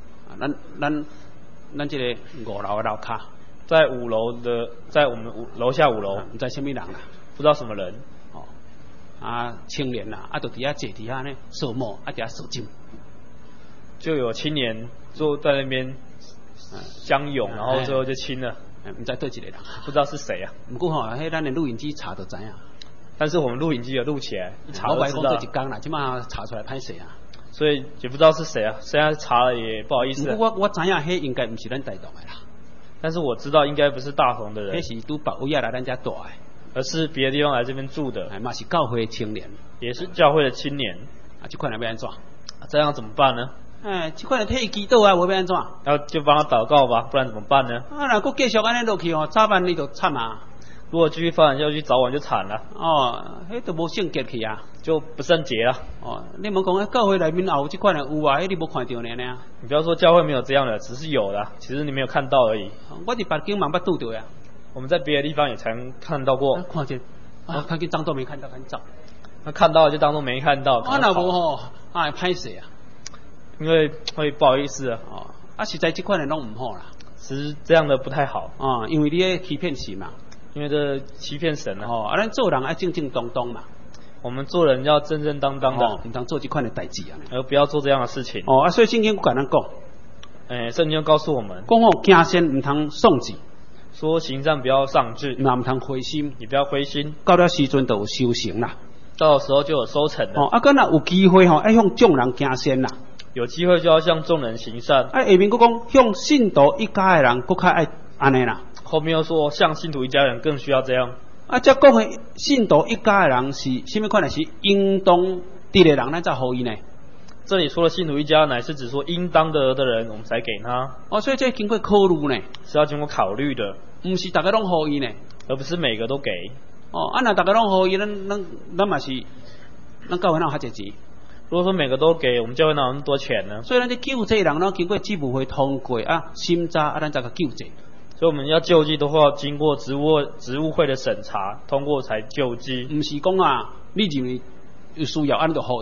咱这个5楼的楼卡， 在5楼的，在我们楼下5楼， 不知什么人啦， 不知道什么人。 青年啦，就伫遐坐伫遐呢，扫墓，伫遐扫金， 就有青年坐在那边相拥，然后最后就亲了。 不知对一个人， 不知道是谁啊。 不过吼，迄咱的录影机查就知影。 但是我们录影机有录起来，一查就知道。 我做一工啦，即马查出来歹势啊。 所以也不知道是谁啊，现在查了也不好意思。 不过我知影，迄应该不是咱大同的啦。 但是我知道应该不是大同的人， 迄是拄别位来咱家住的， 而是别的地方来这边住的。 嘛是教会的青年， 也是教会的青年。 这款人要安怎？ 这样怎么办呢？ 这款人替伊祈祷啊，无要安怎？ 要就帮他祷告吧，不然怎么办呢？ 若佫继续安尼落去哦，早晚你就惨啊！ 如果继续发展下去，早晚就惨了。 迄都无圣洁去啊， 就不圣洁了。 你莫讲教会内面也有这款人有啊，你无看到呢？ 你不要说教会没有这样的，只是有的，其实你没有看到而已。 我伫北京嘛捌拄到呀。 我们在别的地方也曾看到过。 看见，看见当作没看到，赶紧走。 那看到了就当作没看到。 那无吼，歹势啊。 因为会不好意思啊。 实在这款人拢唔好啦。 其实这样的不太好。 因为你在欺骗神嘛。 因为这欺骗神啊。 咱做人要正正当当嘛。 我们做人要正正当当的， 唔当做这款的代志啊。 而不要做这样的事情。 所以圣经甲咱讲。 圣经告诉我们， 讲行善唔通丧志。 说行善不要丧志， 那唔通灰心， 你不要灰心。 到了时阵就有收成啦， 到时候就有收成了。 若有机会要向众人行善啦， 有机会就要向众人行善。 下面佫讲向信徒一家的人佫较爱安尼啦。 后面又说向信徒一家人更需要这样。 这讲的信徒一家的人是什么款呢？是应当得的人，咱才予伊呢。 这里说的信徒一家，乃是指说应当得的人，我们才给他。 所以这经过考虑呢， 是要经过考虑的， 不是大家拢予伊呢， 而不是每个都给。 若大家拢予伊，咱嘛是，咱教会哪有遐济钱？ 如果说每个都给，我们教会哪有那么多钱呢？ 所以咱这救济人呢，经过职务会通过审查咱才个救济。 所以我们要救济的话，经过职务会的审查通过才救济。 不是讲你认为有需要，就予伊。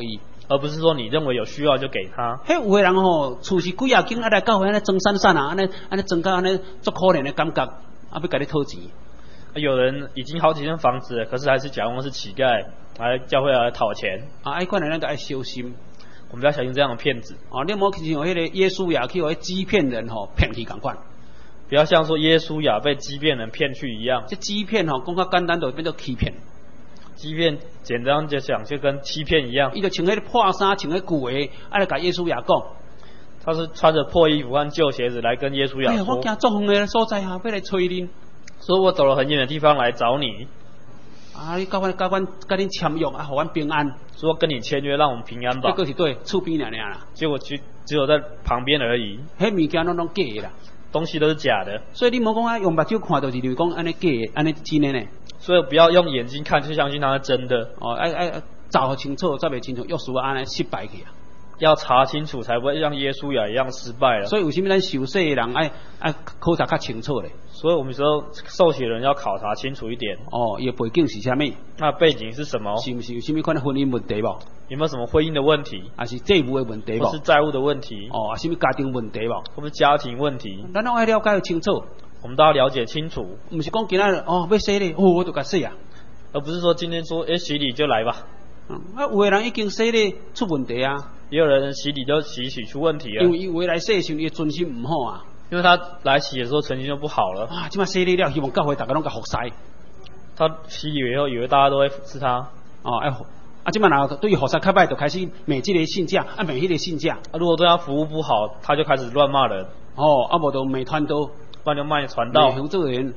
而不是说你认为有需要就给他。 迄有的人吼，厝是几啊间，啊来教会安尼装散散啊，安尼装到安尼足可怜的感觉，啊要甲你讨钱。 有人已经好几间房子了，可是还是假装是乞丐来教会来讨钱。 啊，爱款人咱都爱小心。 我们要小心这样的骗子。 哦，你莫去像迄个耶稣亚去互欺骗人吼骗去共款。 不要像说耶稣亚被欺骗人骗去一样。 这欺骗吼，讲较简单就变做欺骗。 欺骗简单就讲就跟欺骗一样。 伊就穿迄个破衫，穿迄旧鞋，啊来甲耶稣亚讲。 他是穿着破衣服和旧鞋子来跟耶稣亚说。 哎呀，我惊作风的所在啊，要来找恁。 所以我走了很远的地方来找你。 啊，你甲恁签约啊，互阮平安。 说跟你签约，让我们平安吧。 结果是对厝边尔啦。 结果只有在旁边而已。 迄物件拢假的啦， 东西都是假的。所以你莫讲啊，用目睭看就是讲安尼假的，安尼真的呢。 所以不要用眼睛看就相信它是真的。 哦，查清楚，查袂清楚，约束安尼失败去啊。 要查清楚，才不会像耶稣亚一样失败了。 所以为什么咱受洗的人爱考察较清楚咧？ 所以我们说受洗的人要考察清楚一点。 哦，伊的背景是啥物？ 那背景是什么？ 是不是有什么款的婚姻问题无？ 有没有什么婚姻的问题？ 还是债务的问题无？ 或是债务的问题？ 哦，还是什么家庭问题无？ 或是家庭问题？ 咱拢爱了解清楚。 我们都要了解清楚。 不是讲今仔哦要洗咧，我就甲洗啊。 而不是说今天说洗礼就来吧。 有的人已经洗咧出问题啊。 也有人洗礼就洗出问题了。 因为有的来洗的时候，伊尊心唔好啊。 因为他来洗的时候成绩就不好了。 啊，即摆洗礼了，希望教会大家拢甲服侍。 他洗礼以后，以为大家都会服侍他。 哦，即摆若对于服侍较歹，就开始骂这个信假，骂迄个信假。 如果对他服务不好，他就开始乱骂人。 哦，无就骂传道， 不然就骂传道。 骂负责人，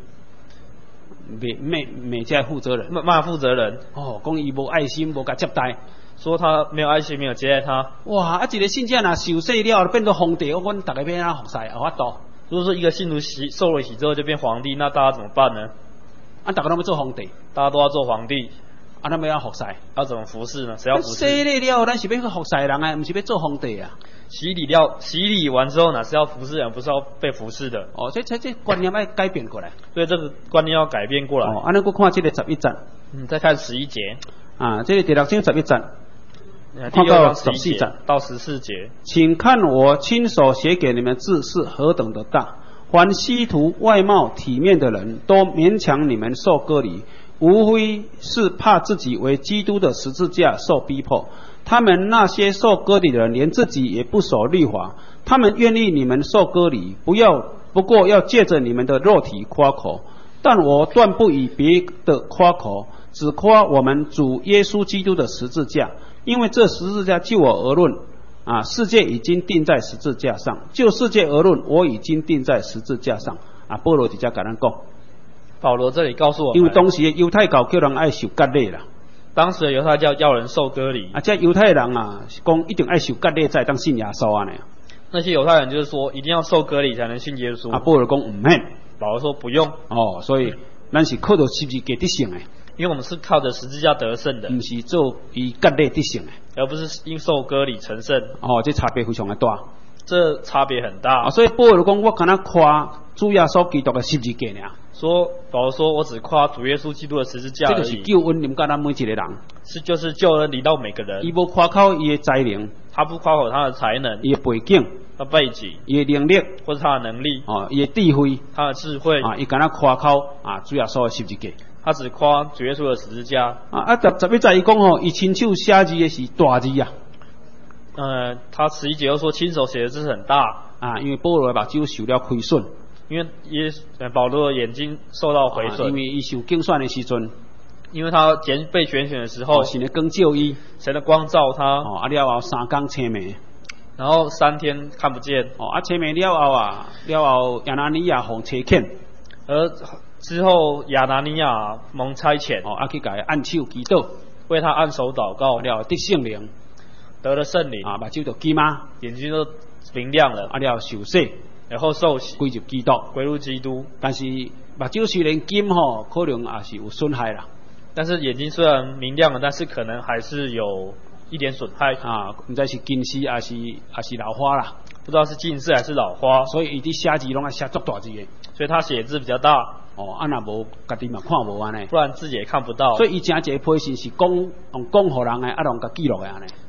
骂这负责人。 骂负责人。 哦，讲伊无爱心，无甲接待。 说他没有爱心，没有接待他。 哇！一个信者若受洗了，变做皇帝，阮大家要安怎服侍？有法度？ 如果说一个信徒受了洗之后就变皇帝，那大家怎么办呢？ 大家都要做皇帝， 大家都要做皇帝， 咱要服侍， 要怎么服侍呢？谁要服侍？ 洗礼了，咱是要去服侍人啊，不是要做皇帝啊。 洗礼完之后，哪是要服侍人，不是要被服侍的。 哦，这观念要改变过来。 所以这个观念要改变过来。 哦，咱看这个11节。 再看11节。 啊，这个第6章11节。 看到14节到14节， 请看我亲手写给你们字是何等的大。凡希图外貌体面的人都勉强你们受割礼，无非是怕自己为基督的十字架受逼迫。他们那些受割礼的人，连自己也不守律法，他们愿意你们受割礼，不过要借着你们的肉体夸口。但我断不以别的夸口，只夸我们主耶稣基督的十字架。因为这十字架就我而论啊，世界已经钉在十字架上；就世界而论，我已经钉在十字架上。啊，保罗直接甲咱讲。 保罗这里告诉我们， 因为当时的犹太教叫人爱受割礼啦。 当时的犹太教要人受割礼。 啊，这犹太人啊，讲一定爱受割礼才当信耶稣啊呢。 那些犹太人就是说，一定要受割礼才能信耶稣。 啊，保罗讲唔免。 保罗说不用。 哦，所以咱是靠着十字架得胜的。 因为我们是靠着十字架得胜的， 不是做以割礼得胜的， 而不是因受割礼成圣。 哦，这差别非常的大， 这差别很大。 所以保罗讲，我敢若夸主耶稣基督的十字架呢。 保罗说，我只夸主耶稣基督的十字架而已。 这就是救恩临到咱每一个人， 就是救恩临到每个人。 伊无夸口伊的才能， 他不夸口他的才能， 伊的背景， 他背景， 伊的能力， 或是他的能力， 哦，伊的智慧， 他的智慧， 啊，伊敢若夸口啊，主耶稣的十字架。 他只夸主耶稣的十字架。 11节伊讲吼，伊亲手写字的是大字啊。 他11节又说亲手写的字是很大啊，因为保罗的目睭受了亏损， 因为保罗的眼睛受到毁损， 因为伊受竞选的时阵， 因为他被选的时候， 神的光照伊， 神的光照他， 了后3天青眉， 然后3天看不见， 青眉了后亚拿尼亚互差遣， 而之后亚拿尼亚蒙差遣， 去给他按手祈祷， 为他按手祷告， 了得圣灵， 得了圣灵， 目睭就金嘛， 眼睛都明亮了， 了受洗， 然后受洗， 归入基督， 归入基督。 但是目睭虽然金可能也是有损害啦。 但是眼睛虽然明亮了，但是可能还是有一点损害啊，不知道是近视还是老花啦， 不知道是近视还是老花， 所以伊伫写字拢爱写足大字的， 所以他写字比较大。 若无家己嘛看无安尼， 不然自己也看不到。 所以伊真一个批信是讲互人的，用甲记录的安尼。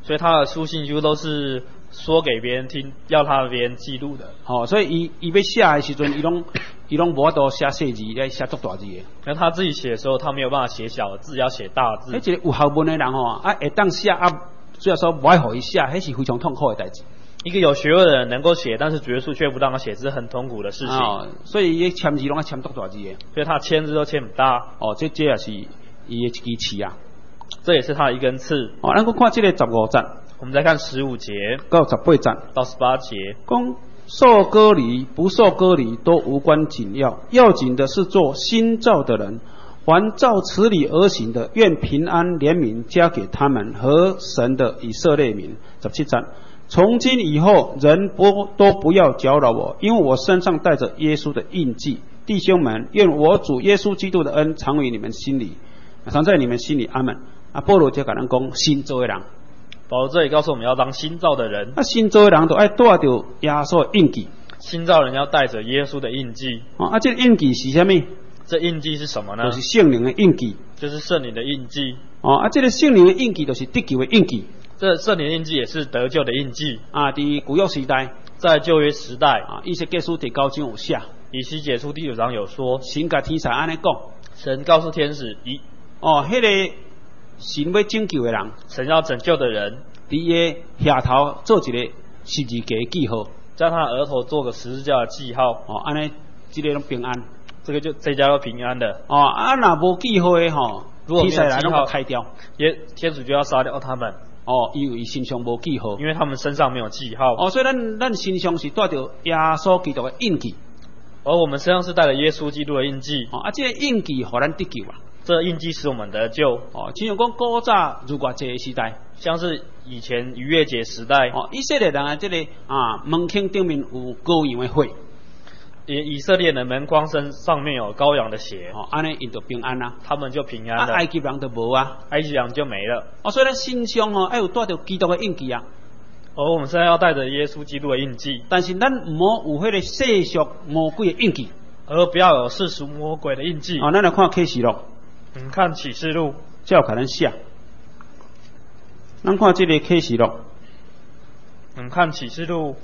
所以他的书信几乎都是说给别人听，要他别人记录的。 所以伊要写的时阵，伊拢无法度写细字，要写足大字的。 那他自己写的时候，他没有办法写小字，要写大字。 迄一个有学问的人会当写虽然说不爱互伊写，迄是非常痛苦的代志。 一个有学问的人能够写，但是主耶稣却不让他写，这是很痛苦的事情。 所以伊签字拢要签足大字的。 所以他签字都签不大。 这也是伊的一支刺啊。 这也是他的一根刺。 咱看这个15节， 我们再看15节到18节到18节， 讲受割礼不受割礼都无关紧要，要紧的是做新造的人。凡照此理而行的，愿平安怜悯加给他们和神的以色列民。17节，从今以后，人都不要搅扰我，因为我身上带着耶稣的印记。弟兄们，愿我主耶稣基督的恩常于你们心里，常在你们心里。阿们。保罗就跟咱讲新造的人。 保罗这里告诉我们要当新造的人。 新造的人都要带着耶稣的印记。 新造人要带着耶稣的印记。 这个印记是什么？ 这印记是什么呢？ 就是圣灵的印记。 就是圣灵的印记。 这个圣灵的印记就是得救的印记。 这圣灵的印记也是得救的印记。 在古约时代， 在旧约时代， 以西结书第9章有写。 以西结书第9章有说， 神甲天使安尼讲， 神告诉天使， 迄个神要拯救的人， 神要拯救的人， 伫伊的下头做一个十字架的记号， 在他的额头做个十字架的记号。 安尼这个拢平安， 这家都平安的。 若无记号的如果没有天使来记号开掉， 天主就要杀掉他们。 因为身上无记号， 因为他们身上没有记号。 所以咱身上是带着耶稣基督的印记， 而我们身上是带着耶稣基督的印记。 这个印记互咱得救啊。 这印记使我们得救。 亲像讲古早如月节时代， 像是以前逾越节时代， 以色列人这个门框顶面有羔羊的血， 以色列人门框上面有羔羊的血， 安尼因就平安啦， 他们就平安了。 埃及人就无啊， 埃及人就没了。 所以咱身上要有带着基督的印记啊。 而我们现在要带着耶稣基督的印记， 但是咱唔好有迄个世俗魔鬼的印记， 而不要有世俗魔鬼的印记。 咱来看启示录。 看启示录， 这有可能写。咱看这个启示录。 看启示录。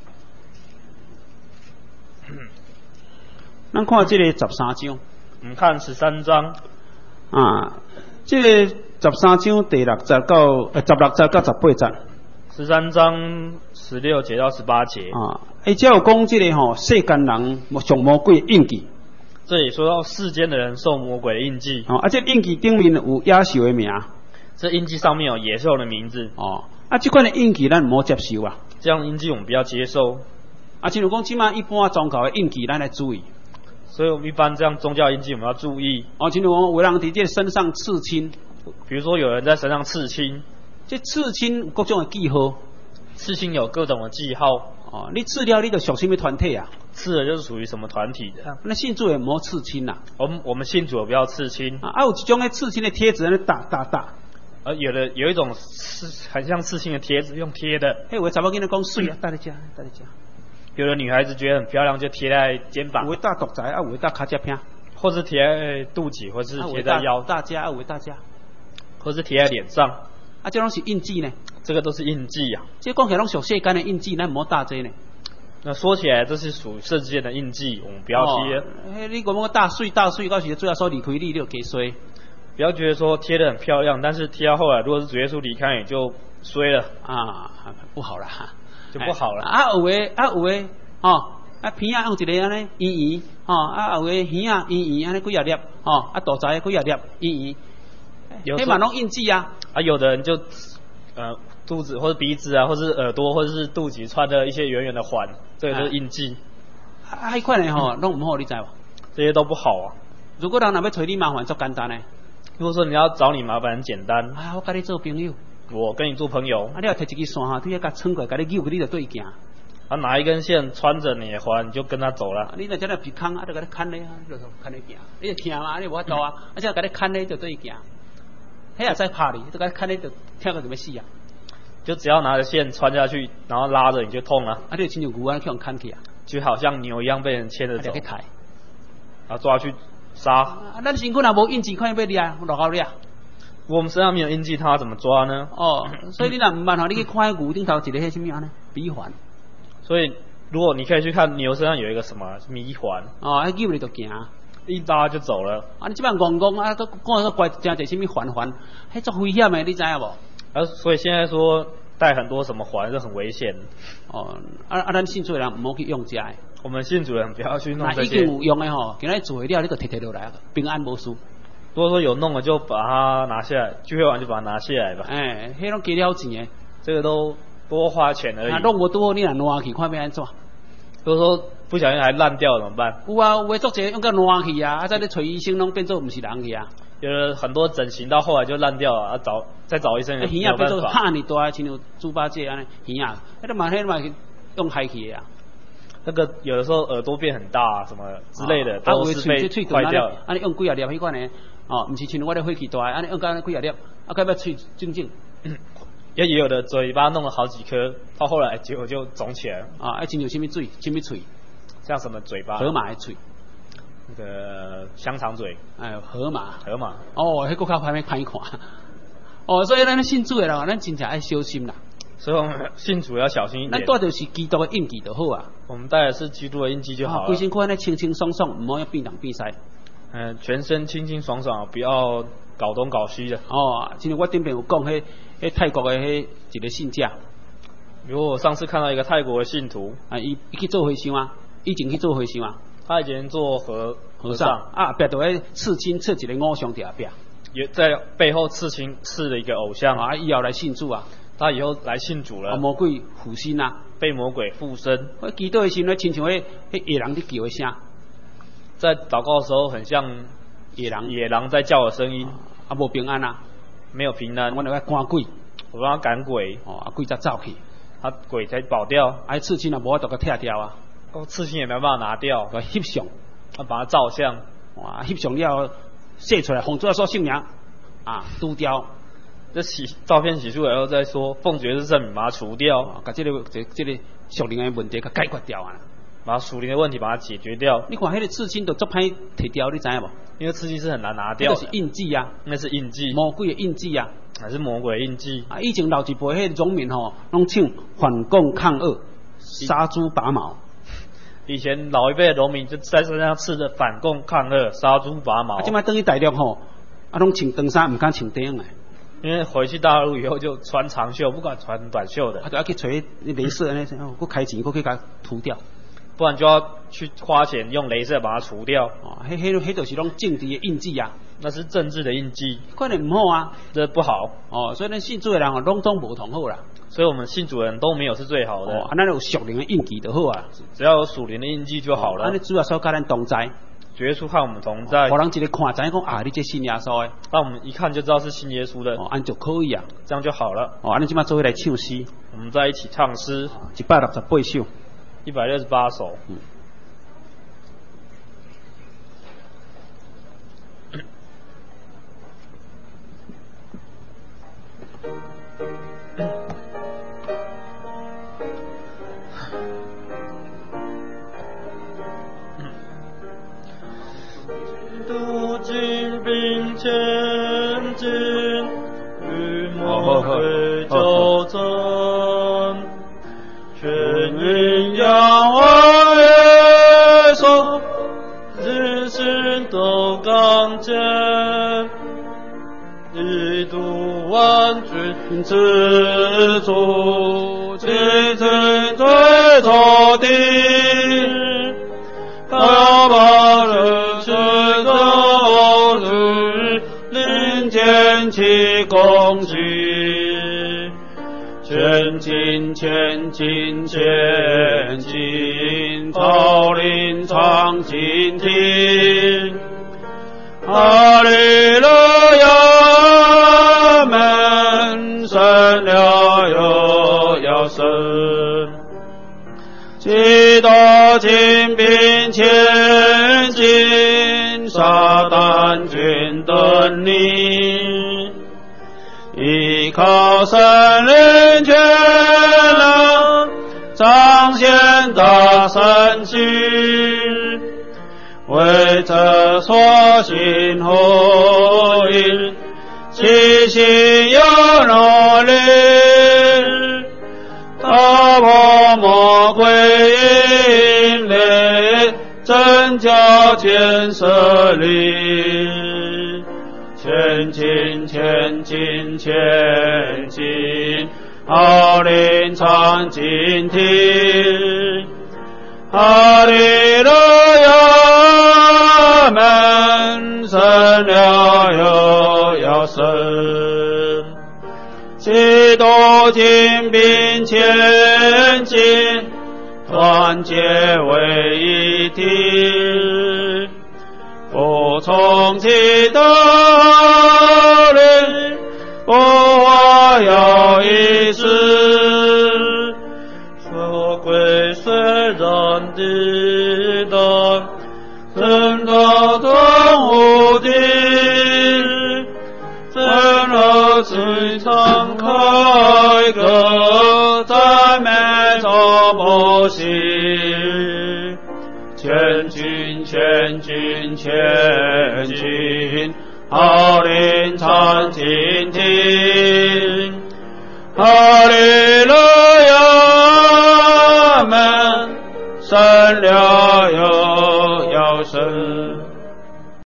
咱看这个13章。 看13章。 这个13章第6节到16节到18节。 13章16节到18节。 这有讲这个世间人上魔鬼的印记。 这里说到世间的人受魔鬼的印记。 这印记顶面有野兽的名。 这印记上面有野兽的名字。 这款的印记咱唔好接受啊。 这样印记我们不要接受。 亲像讲即马一般宗教的印记，咱来注意。 所以我们一般这样宗教印记我们要注意。 亲像讲有人伫这身上刺青， 比如说有人在身上刺青， 这刺青有各种的记号。 刺青有各种的记号。 你刺了你就属什么团体啊？ 刺了就是属于什么团体的？ 那信主也唔好刺青啦。 我们信主也不要刺青。 有一种的刺青的贴纸，那大。 有一种很像刺青的贴纸，用贴的。 有的查某囡仔讲水啊，带你吃。 有的女孩子觉得很漂亮，就贴在肩膀。 有的搭肚仔，有的搭脚趾片， 或是贴在肚脐，或是贴在腰。 大家， 或是贴在脸上。 这拢是印记呢。 这个都是印记啊。 这讲起来拢属世间的印记，咱唔好搭这呢。 那说起来，这是属世界的印记，我们不要贴。 你讲我大水，到时最后说离开你就给衰。 不要觉得说贴得很漂亮，但是贴到后来，如果是主耶稣离开，你就衰了不好了就不好了。 有的片用一个安尼圆，有的耳圆安尼几啊粒，肚仔几啊粒圆，迄嘛拢印记啊。 有的人就肚子或者鼻子啊，或是耳朵或者是肚脐穿的一些圆圆的环，这个就是印记。 迄款的拢唔好，你知无？ 这些都不好啊。 如果人若要找你麻烦，足简单的。 如果说你要找你麻烦，很简单。 我跟你做朋友。 我跟你做朋友。 你要摕一支线你要甲穿过，甲你扭，你就对行。 拿一根线穿着你的环，你就跟他走了。 你若真系鼻孔，就甲你牵咧，就牵你行。你就听嘛，你无法度啊。只要甲你牵咧，就对行。迄也再拍你，就甲你牵咧，就听到就要死啊！ 就只要拿着线穿下去，然后拉着你就痛了。 你就亲像牛啊，去用牵起啊， 就好像牛一样被人牵着走。 去抬， 然后抓去杀。 咱身躯若无印记，看要掠，落后掠。 我们身上没有印记，他怎么抓呢？ 哦，所以你若唔捌吼，你去看牛顶头一个迄什么啊呢？鼻环。 所以如果你可以去看牛身上有一个什么迷环， 哦，迄牛你就行。 一拉就走了。 啊，你即摆戆戆啊，都讲个怪真侪什么环环，迄足危险的，你知影无？ 所以现在说带很多什么环是很危险。 哦，咱信主的人唔好去用这个。 我们信主人不要去弄这些。 那已经有用的吼，今仔做了，你就摕落来，平安无事。 如果说有弄了，就把它拿下来，聚会完就把它拿下来吧。 哎，迄拢加了钱的， 这个都多花钱而已。 啊，弄无多，你若烂去，看要安怎？ 如果说不小心还烂掉怎么办？ 有啊，有的作者用个烂去啊，再咧找医生，拢变做唔是人去啊。 有的很多整形到后来就烂掉了，再找医生也没有办法。 变做哈尼大，亲像猪八戒安尼耳啊，迄嘛用害去的啊。 那个有的时候耳朵变很大什么之类的，都是被坏掉了。 啊，你用几啊粒迄款的，哦，唔是像我咧火气大，啊，你用干几啊粒，啊，该要喙正正。 也有的嘴巴弄了好几颗，到后来结果就肿起来了。 啊，亲像什么嘴，什么喙？ 像什么嘴巴？ 河马的喙。 那个香肠嘴。 哎，河马。 哦，迄个较歹看。哦，所以咱信主的人，咱真正爱小心啦。 所以我们信主要小心一点。 咱带的是基督的印记就好啊。 我们带的是基督的印记就好了。 规身躯安尼清清爽爽，唔好要变东变西。 全身清清爽爽，不要搞东搞西的。 哦，今天我顶边有讲迄泰国的迄一个信者。 比如我上次看到一个泰国的信徒， 啊，伊去做和尚啊，以前去做和尚啊。 他以前做和尚啊，壁头迄刺青刺一个偶像伫壁。 也在背后刺了一个偶像啊，以后来信主啊。 他以后来信主了。 啊，魔鬼附身啊， 被魔鬼附身。 我祈祷的时候，亲像迄野人伫叫的声。 在祷告的时候，很像野狼在叫的声音。 啊，无平安啊， 没有平安。 我那个赶鬼， 我帮他赶鬼。 哦，啊，鬼才走去， 他鬼才跑掉。 啊，刺青啊，无法度个拆掉啊。 刺青也没办法拿掉。 个翕相， 啊，把它照相。 哇，翕相了，写出来，奉主说姓名，啊，除掉。 这照片洗出来后再说，奉爵是圣名，把它除掉， 把这个属灵的问题给解决掉啊， 把属灵的问题把它解决掉。 你看那个刺青都足歹摕掉，你知影无？ 因为刺青是很难拿掉的。 那是印记啊， 那是印记， 魔鬼的印记啊， 还是魔鬼的印记啊？以前老一辈迄农民吼，拢唱反共抗恶，杀猪拔毛。 以前老一辈的农民就在身上刺着反共抗恶，杀猪拔毛。 啊，今摆等于大陆吼，啊，拢穿长衫，唔敢穿短的。 因为回去大陆以后就穿长袖，不敢穿短袖的。 他就要去找那镭射那些，我开钱，我可以给它涂掉， 不然就要去花钱用镭射把它除掉。 哦，迄就是拢政治的印记啊， 那是政治的印记， 可能唔好啊， 这不好。 哦，所以咱信主的人哦，拢总无同好啦。 所以我们信主人都没有是最好的。 哦，那有属灵的印记就好啊， 只要有属灵的印记就好了。 那主要说跟咱同在。 耶稣和我们同在， 互人一个看知影讲啊，你这信耶稣的， 让我们一看就知道是信耶稣的， 安就可以啊， 这样就好了。 哦，安尼即马做伙来唱诗， 我们在一起唱诗 ，168首 ，168首。 渡尽并前进，与魔鬼交战，全因仰望耶稣，人心都刚健，一度万军之主，齐心对仇敌，他要把人世都日领前起攻击，前进前进前进，朝领唱经听，哈利路亚门神了又要升，基督精兵前进，撒旦军等你，依靠神灵全能，彰显大神迹，为这所信后因， 其心有努力，打破魔鬼引领，增加建设力，前进前进前进，奥灵常警惕，哈利路亚们神了又要生，基督精兵前进，团结为一体，服从其道理，不化有一致，说归虽然抵挡，真的动无敌，真的最敞开个赞美着不息，前进前进前进，奥灵常警惕，哈利路亚们神了又要生。